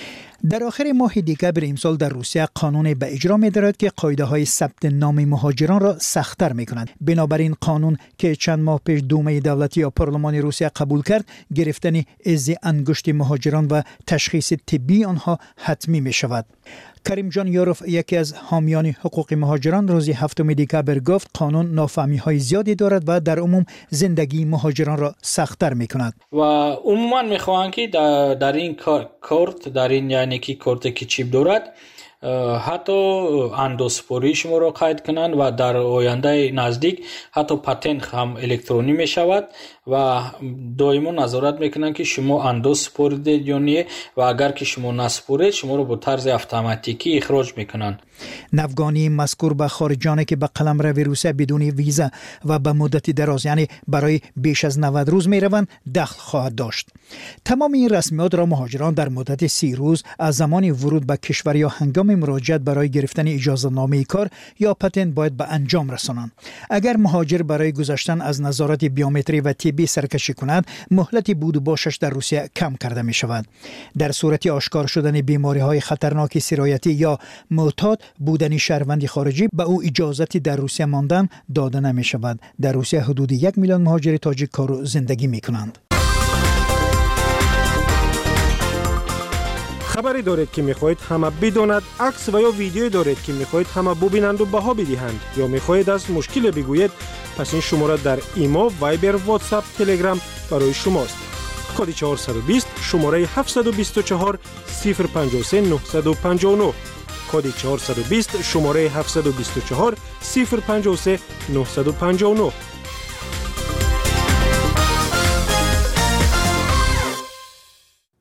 در آخر ماه دکبر امسال در روسیه قانون به اجرا می‌دارد که قاعده‌های ثبت نام مهاجران را سخت‌تر می‌کند. بنابراین قانون که چند ماه پیش دومه دولتی یا پارلمان روسیه قبول کرد، گرفتن از انگشت مهاجران و تشخیص طبی آنها حتمی می‌شود. کریم جان یوروف یکی از حامیان حقوق مهاجران روز هفتم دکبر گفت قانون نافهمی‌های زیادی دارد و در عموم زندگی مهاجران را سخت‌تر می‌کند. و عموما می‌خواهند که در, در این کارت در این یعنی که کارت که چیپ دارد حتی اندوسپوری شما را قید کنند و در آینده نزدیک حتی پتنت هم الکترونی می شود و دائما نظارت میکنند که شما اندوسپوریدید یا نه و اگر که شما نسپورید شما را با طرز اتوماتیکی اخراج میکنند. نفگانی مذکور به خارجانی که به قلمرو روسیه بدون ویزا و به مدت دراز یعنی برای بیش از نود روز می روند دخل خواهد داشت. تمام این رسمیات را مهاجران در مدت سی روز از زمان ورود به کشور یا هنگام مراجعت برای گرفتن اجازه نامه کار یا پتنت باید به انجام رسانند. اگر مهاجر برای گذشتن از نظارت بیومتری و طبی سرکشی کند، مهلت بود و باشش در روسیه کم کرده می شود. در صورت آشکار شدن بیماری های خطرناک سرایتی یا معتاد بودن شهروند خارجی به او اجازتی در روسیه ماندن داده نمی شود. در روسیه حدود یک میلیون مهاجر تاجیک کار و زندگی می کنند. خبری دارید که میخواهید همه بداند، عکس و یا ویدیویی دارید که میخواهید همه ببینند و بها بدهند یا میخواهید از مشکل بگویید، پس این شماره در ایما، وایبر، واتساپ، تلگرام برای شماست. کد چهارصد و بیست شماره هفتصد و بیست و چهار صفر پنجاه و سه نهصد و پنجاه و نه کد چهارصد و بیست شماره هفتصد و بیست و چهار صفر پنجاه و سه نهصد و پنجاه و نه.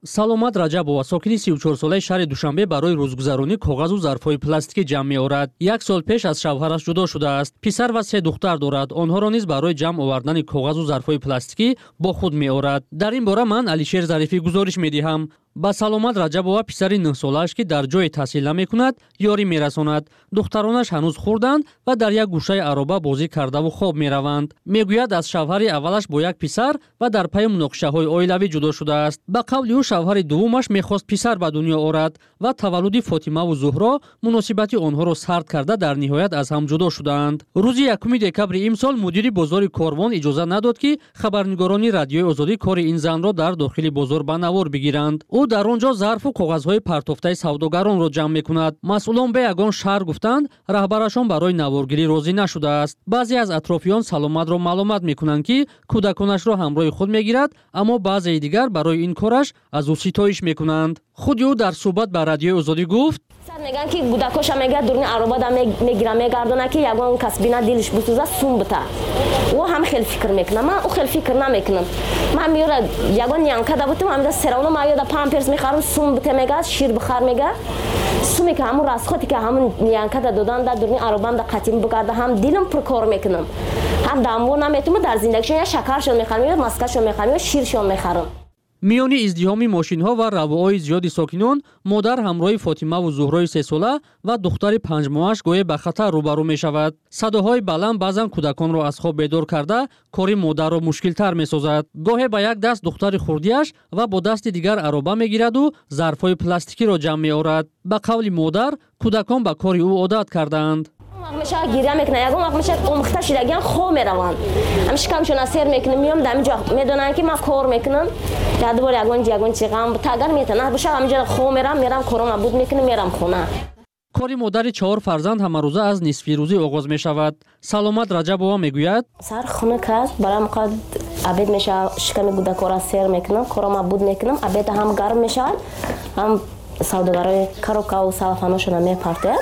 саломат раҷабова сокини си و چهار солаи шаҳри душанбе барои рӯзгузаронӣ коғазу зарфҳои пластикӣ ҷамъ меорад. як сол пеш аз шавҳараш ҷудо шудааст. писар ва се духтар дорад. онҳоро низ барои ҷамъ овардани коғазу зарфҳои пластикӣ бо худ меорад. дар ин бора ман алишер зарифӣ гузориш медиҳам. ба саломат раҷабова писари нӯҳ-солааш ки дар ҷое таҳсил намекунад ёрӣ мерасонад. духтаронаш ҳанӯз хурданд ва дар як гӯшаи ароба бозӣ кардаву хоб мераванд. мегӯяд аз шавҳари аввалаш бо як писар ва дар пайи муноқишаҳои оилавӣ ҷудо шудааст. ба қавли ӯ шавҳари дуввумаш мехост писар ба дунё орад ва таваллуди фотимаву зуҳро муносибати онҳоро сард карда дар ниҳоят аз ҳам ҷудо шудаанд. рӯзи якуми декабри имсол мудири бозори Корвон иҷоза надод ки хабарнигорони радиои озодӣ кори ин занро дар дохили бозор ба навор бигиранд. ӯ дар он ҷо зарфу коғазҳои партофтаи савдогаронро ҷамъ мекунад. масъулон ба ягон шаҳр гуфтанд раҳбарашон барои наворгирӣ розӣ нашудааст. баъзе аз атрофиён саломатро маълумат мекунанд ки кӯдаконашро ҳамроҳи худ мегирад, аммо баъзеи дигар барои ин кораш аз ӯ ситоиш мекунанд. худи ӯ дар суҳбат ба радиои озодӣ гуфт: меган ки кӯдакоша мега дурни аробада мегира мегардона ки ягон касбина дилш бисӯза сум бита. ӯ ҳам хел фикр мекунад. ман ӯ хел фикр намекунам. ман меёра ягон янка да бутам амида серавно ма ёда памперс мехарам сум бита мега шир бихар мега суме ки ҳамун расходи ки ҳамун янка да додан да дурни аробам да қатим бигарда ҳам дилам пуркор мекунам. ҳам дамво наметумам дар зиндагишон я шакаршон мехарам ё маскашон мехарам ё ширшон мехарам. миёни издиҳоми мошинҳо ва равоҳои зиёди сокинон модар ҳамроҳи фотимаву зуҳрои сесола ва духтари панҷмоҳаш гоҳе ба хатар рӯбарӯ мешавад. садоҳои баланд баъзан кӯдаконро аз хоб бедор карда кори модарро мушкилтар месозад. гоҳе ба як даст духтари хурдиаш ва бо дасти дигар ароба мегираду зарфҳои пластикиро ҷамъ меорад. ба қавли модар кӯдакон ба кори ӯ одат кардаанд. меша гиря мекунад ягон вақт меша омӯхта шудагиан хо мераванд. ҳамиш камшона сер мекунам миём дар инҷо медонанд ки ман кор мекунам. ядбор ягон ягон чиғам тагар метана буша ҳамҷо хо мерам мерам корома буд мекунам мерам хона. кори модари чаҳор фарзанд ҳамарӯза аз нисфирӯзӣ оғоз мешавад. саломат раҷабова мегӯяд: сар хунук аст барам қад абед меша шиками кӯдакора сер мекунам корома буд мекунам абеда ҳам гарм мешавад ҳам савдогарои карокаву салафаношона мепартояд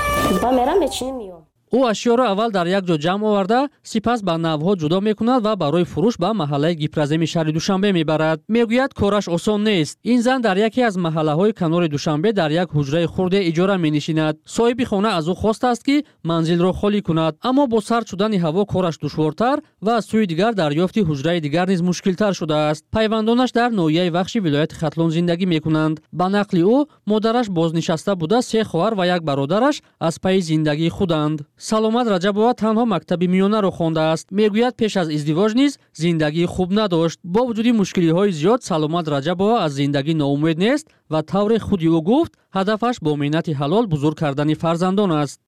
ба мерам бечини миём. ӯ ашёро аввал дар як ҷо ҷамъ оварда сипас ба навъҳо ҷудо мекунад ва барои фурӯш ба маҳаллаи гипраземи шаҳри душанбе мебарад. мегӯяд кораш осон нест. ин зан дар яке аз маҳаллаҳои канори душанбе дар як ҳуҷраи хурде иҷора менишинад. соҳиби хона аз ӯ хостааст ки манзилро холӣ кунад, аммо бо сард шудани ҳаво кораш душвортар ва аз сӯи дигар дарёфти ҳуҷраи дигар низ мушкилтар шудааст. пайвандонаш дар ноҳияи вахши вилояти хатлон зиндагӣ мекунанд. ба нақли ӯ модараш бознишаста буда се хоҳар ва як бародараш аз пайи зиндагии худанд. саломат раҷабова танҳо мактаби миёнаро хондааст. мегӯяд пеш аз издивоҷ низ зиндагии хуб надошт. бо вуҷуди мушкилиҳои зиёд саломат раҷабова аз зиндагӣ ноумед нест ва тавре худи ӯ гуфт ҳадафаш бо меҳнати ҳалол бузург кардани фарзандон аст.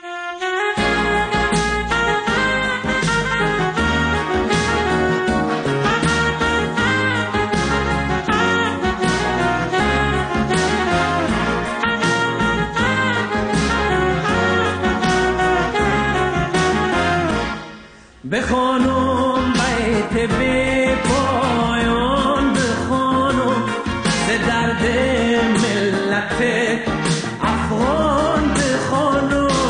بخوانم بیت بی پایان بخوانم ز درد ملت افغان بخوانم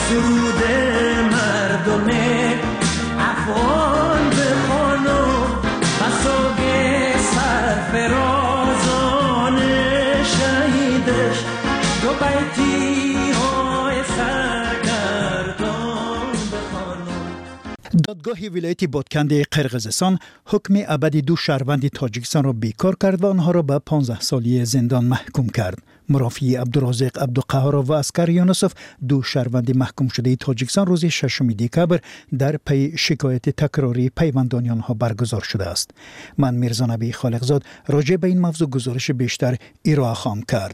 سرود مردم افغان بخوانم قصاب سرفرازان شهیدش دو بیتی های سرگردان بخوانم. دادگاه ولایت بادکنده قرقیزستان حکم ابدی دو شهروند تاجیکستان را بیکار کرد و آنها را به پانزده سالی زندان محکوم کرد. مرافعی عبدالرازق عبدالقهارov و اسکر یونسف دو شهروند محکوم شده تاجیکستان روز ششم دکبر در پی شکایت تکراری پیوندانی آنها برگزار شده است. من میرزا نبی خالقزاد راجع به این موضوع گزارش بیشتر ارائه خواهم کرد.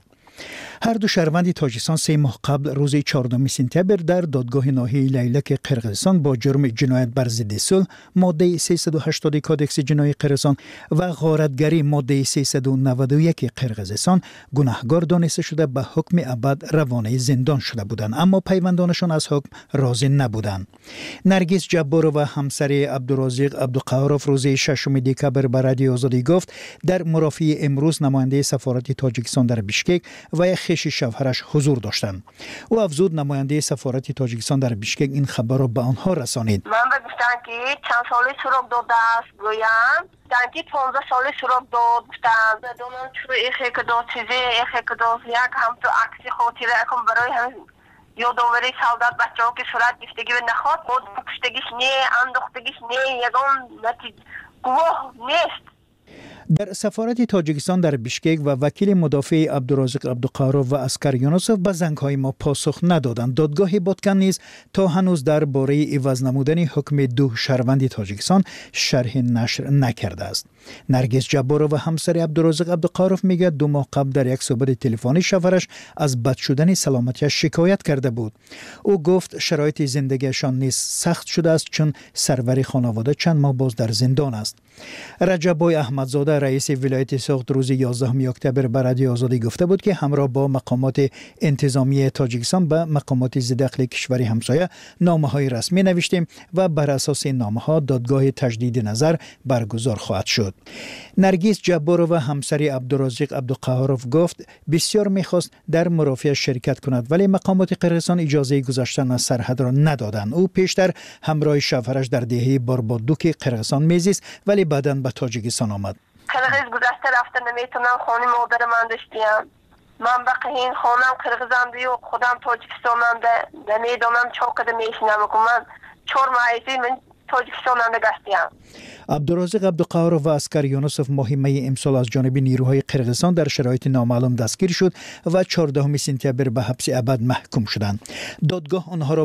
هر دو شهروند تاجیکستان سه ماه قبل روز چهاردهم سپتامبر در دادگاه ناحیه لیلک قرقیزستان با جرم جنایت بر ضد صلح ماده سیصد و هشتاد کادکس جنایی قرقیزستان و غارتگری ماده سیصد و نود و یک قرقیزستان گناهکار دانسته شده به حکم ابد روانه زندان شده بودند، اما پیوندانشان از حکم راضی نبودند. نرگس جبار و همسر عبدالرازق عبدالقهارov روز ششم دکبر به رادیو آزادی گفت در مرافعه امروز نماینده سفارت تاجیکستان در بیشکک و یک خیش شوهرش حضور داشتند. او افزود نماینده سفارت تاجیکستان در بیشکک این خبر را به آنها رسانید. من به گفتن که چند سالی سراغ داده است گویم دانکی پانزده سالی سراغ داد گفتن دونم چرا ایخی که دو چیزی ایخی که دو یک هم تو عکسی خاطره اکم برای هم یادآوری سعادت بچه ها که صورت گفتگی به نخواد خود کشتگیش نه انداختگیش نه یگان نتیجه گواه نیست. در سفارت تاجیکستان در بیشکک و وکیل مدافع عبدالرازق عبدالقهارov و اسکر یونسف به زنگ‌های ما پاسخ ندادند. دادگاه بادکن نیز تا هنوز درباره عوض نمودن حکم دو شهروند تاجیکستان شرح نشر نکرده است. نرگس جبار و همسر عبدالرازق عبدالقهارov میگه دو ماه قبل در یک صحبت تلفنی شوهرش از بد شدن سلامتیش شکایت کرده بود. او گفت شرایط زندگیشان نیز سخت شده است چون سرور خانواده چند ماه باز در زندان است. رجبای احمدزاده رئیس ولایت سوخت روز یازدهم اکتبر به رادیو آزادی گفته بود که همراه با مقامات انتظامی تاجیکستان به مقامات ذی کشور همسایه نامه‌های رسمی نوشتیم و بر اساس این نامه‌ها دادگاه تجدید نظر برگزار خواهد شد. نرگس جبار و همسر عبدالرازق عبدالقهارov گفت بسیار می‌خواست در مرافعه شرکت کند ولی مقامات قرقیزستان اجازه گذشتن از سرحد را ندادند. او پیشتر همراه شوهرش در دهه باربادوک قرقیزستان میزیست ولی بعداً به تاجیکستان آمد. قرقیز گذشته رفته نمیتونم خانه مادر من داشتیم. من بقیه این خانم قرقیزم دیو خودم تاجیکستانم ده نمیدونم چوکده میشنم که من چهار ماهی من تاجیکستانم گشتیم. عبدالرازق عبدالقهارov و اسکر یونسف ماه می امسال از جانب نیروهای قرقیزستان در شرایط نامعلوم دستگیر شد و چهاردهم سپتامبر به حبس ابد محکوم شدند. دادگاه آنها را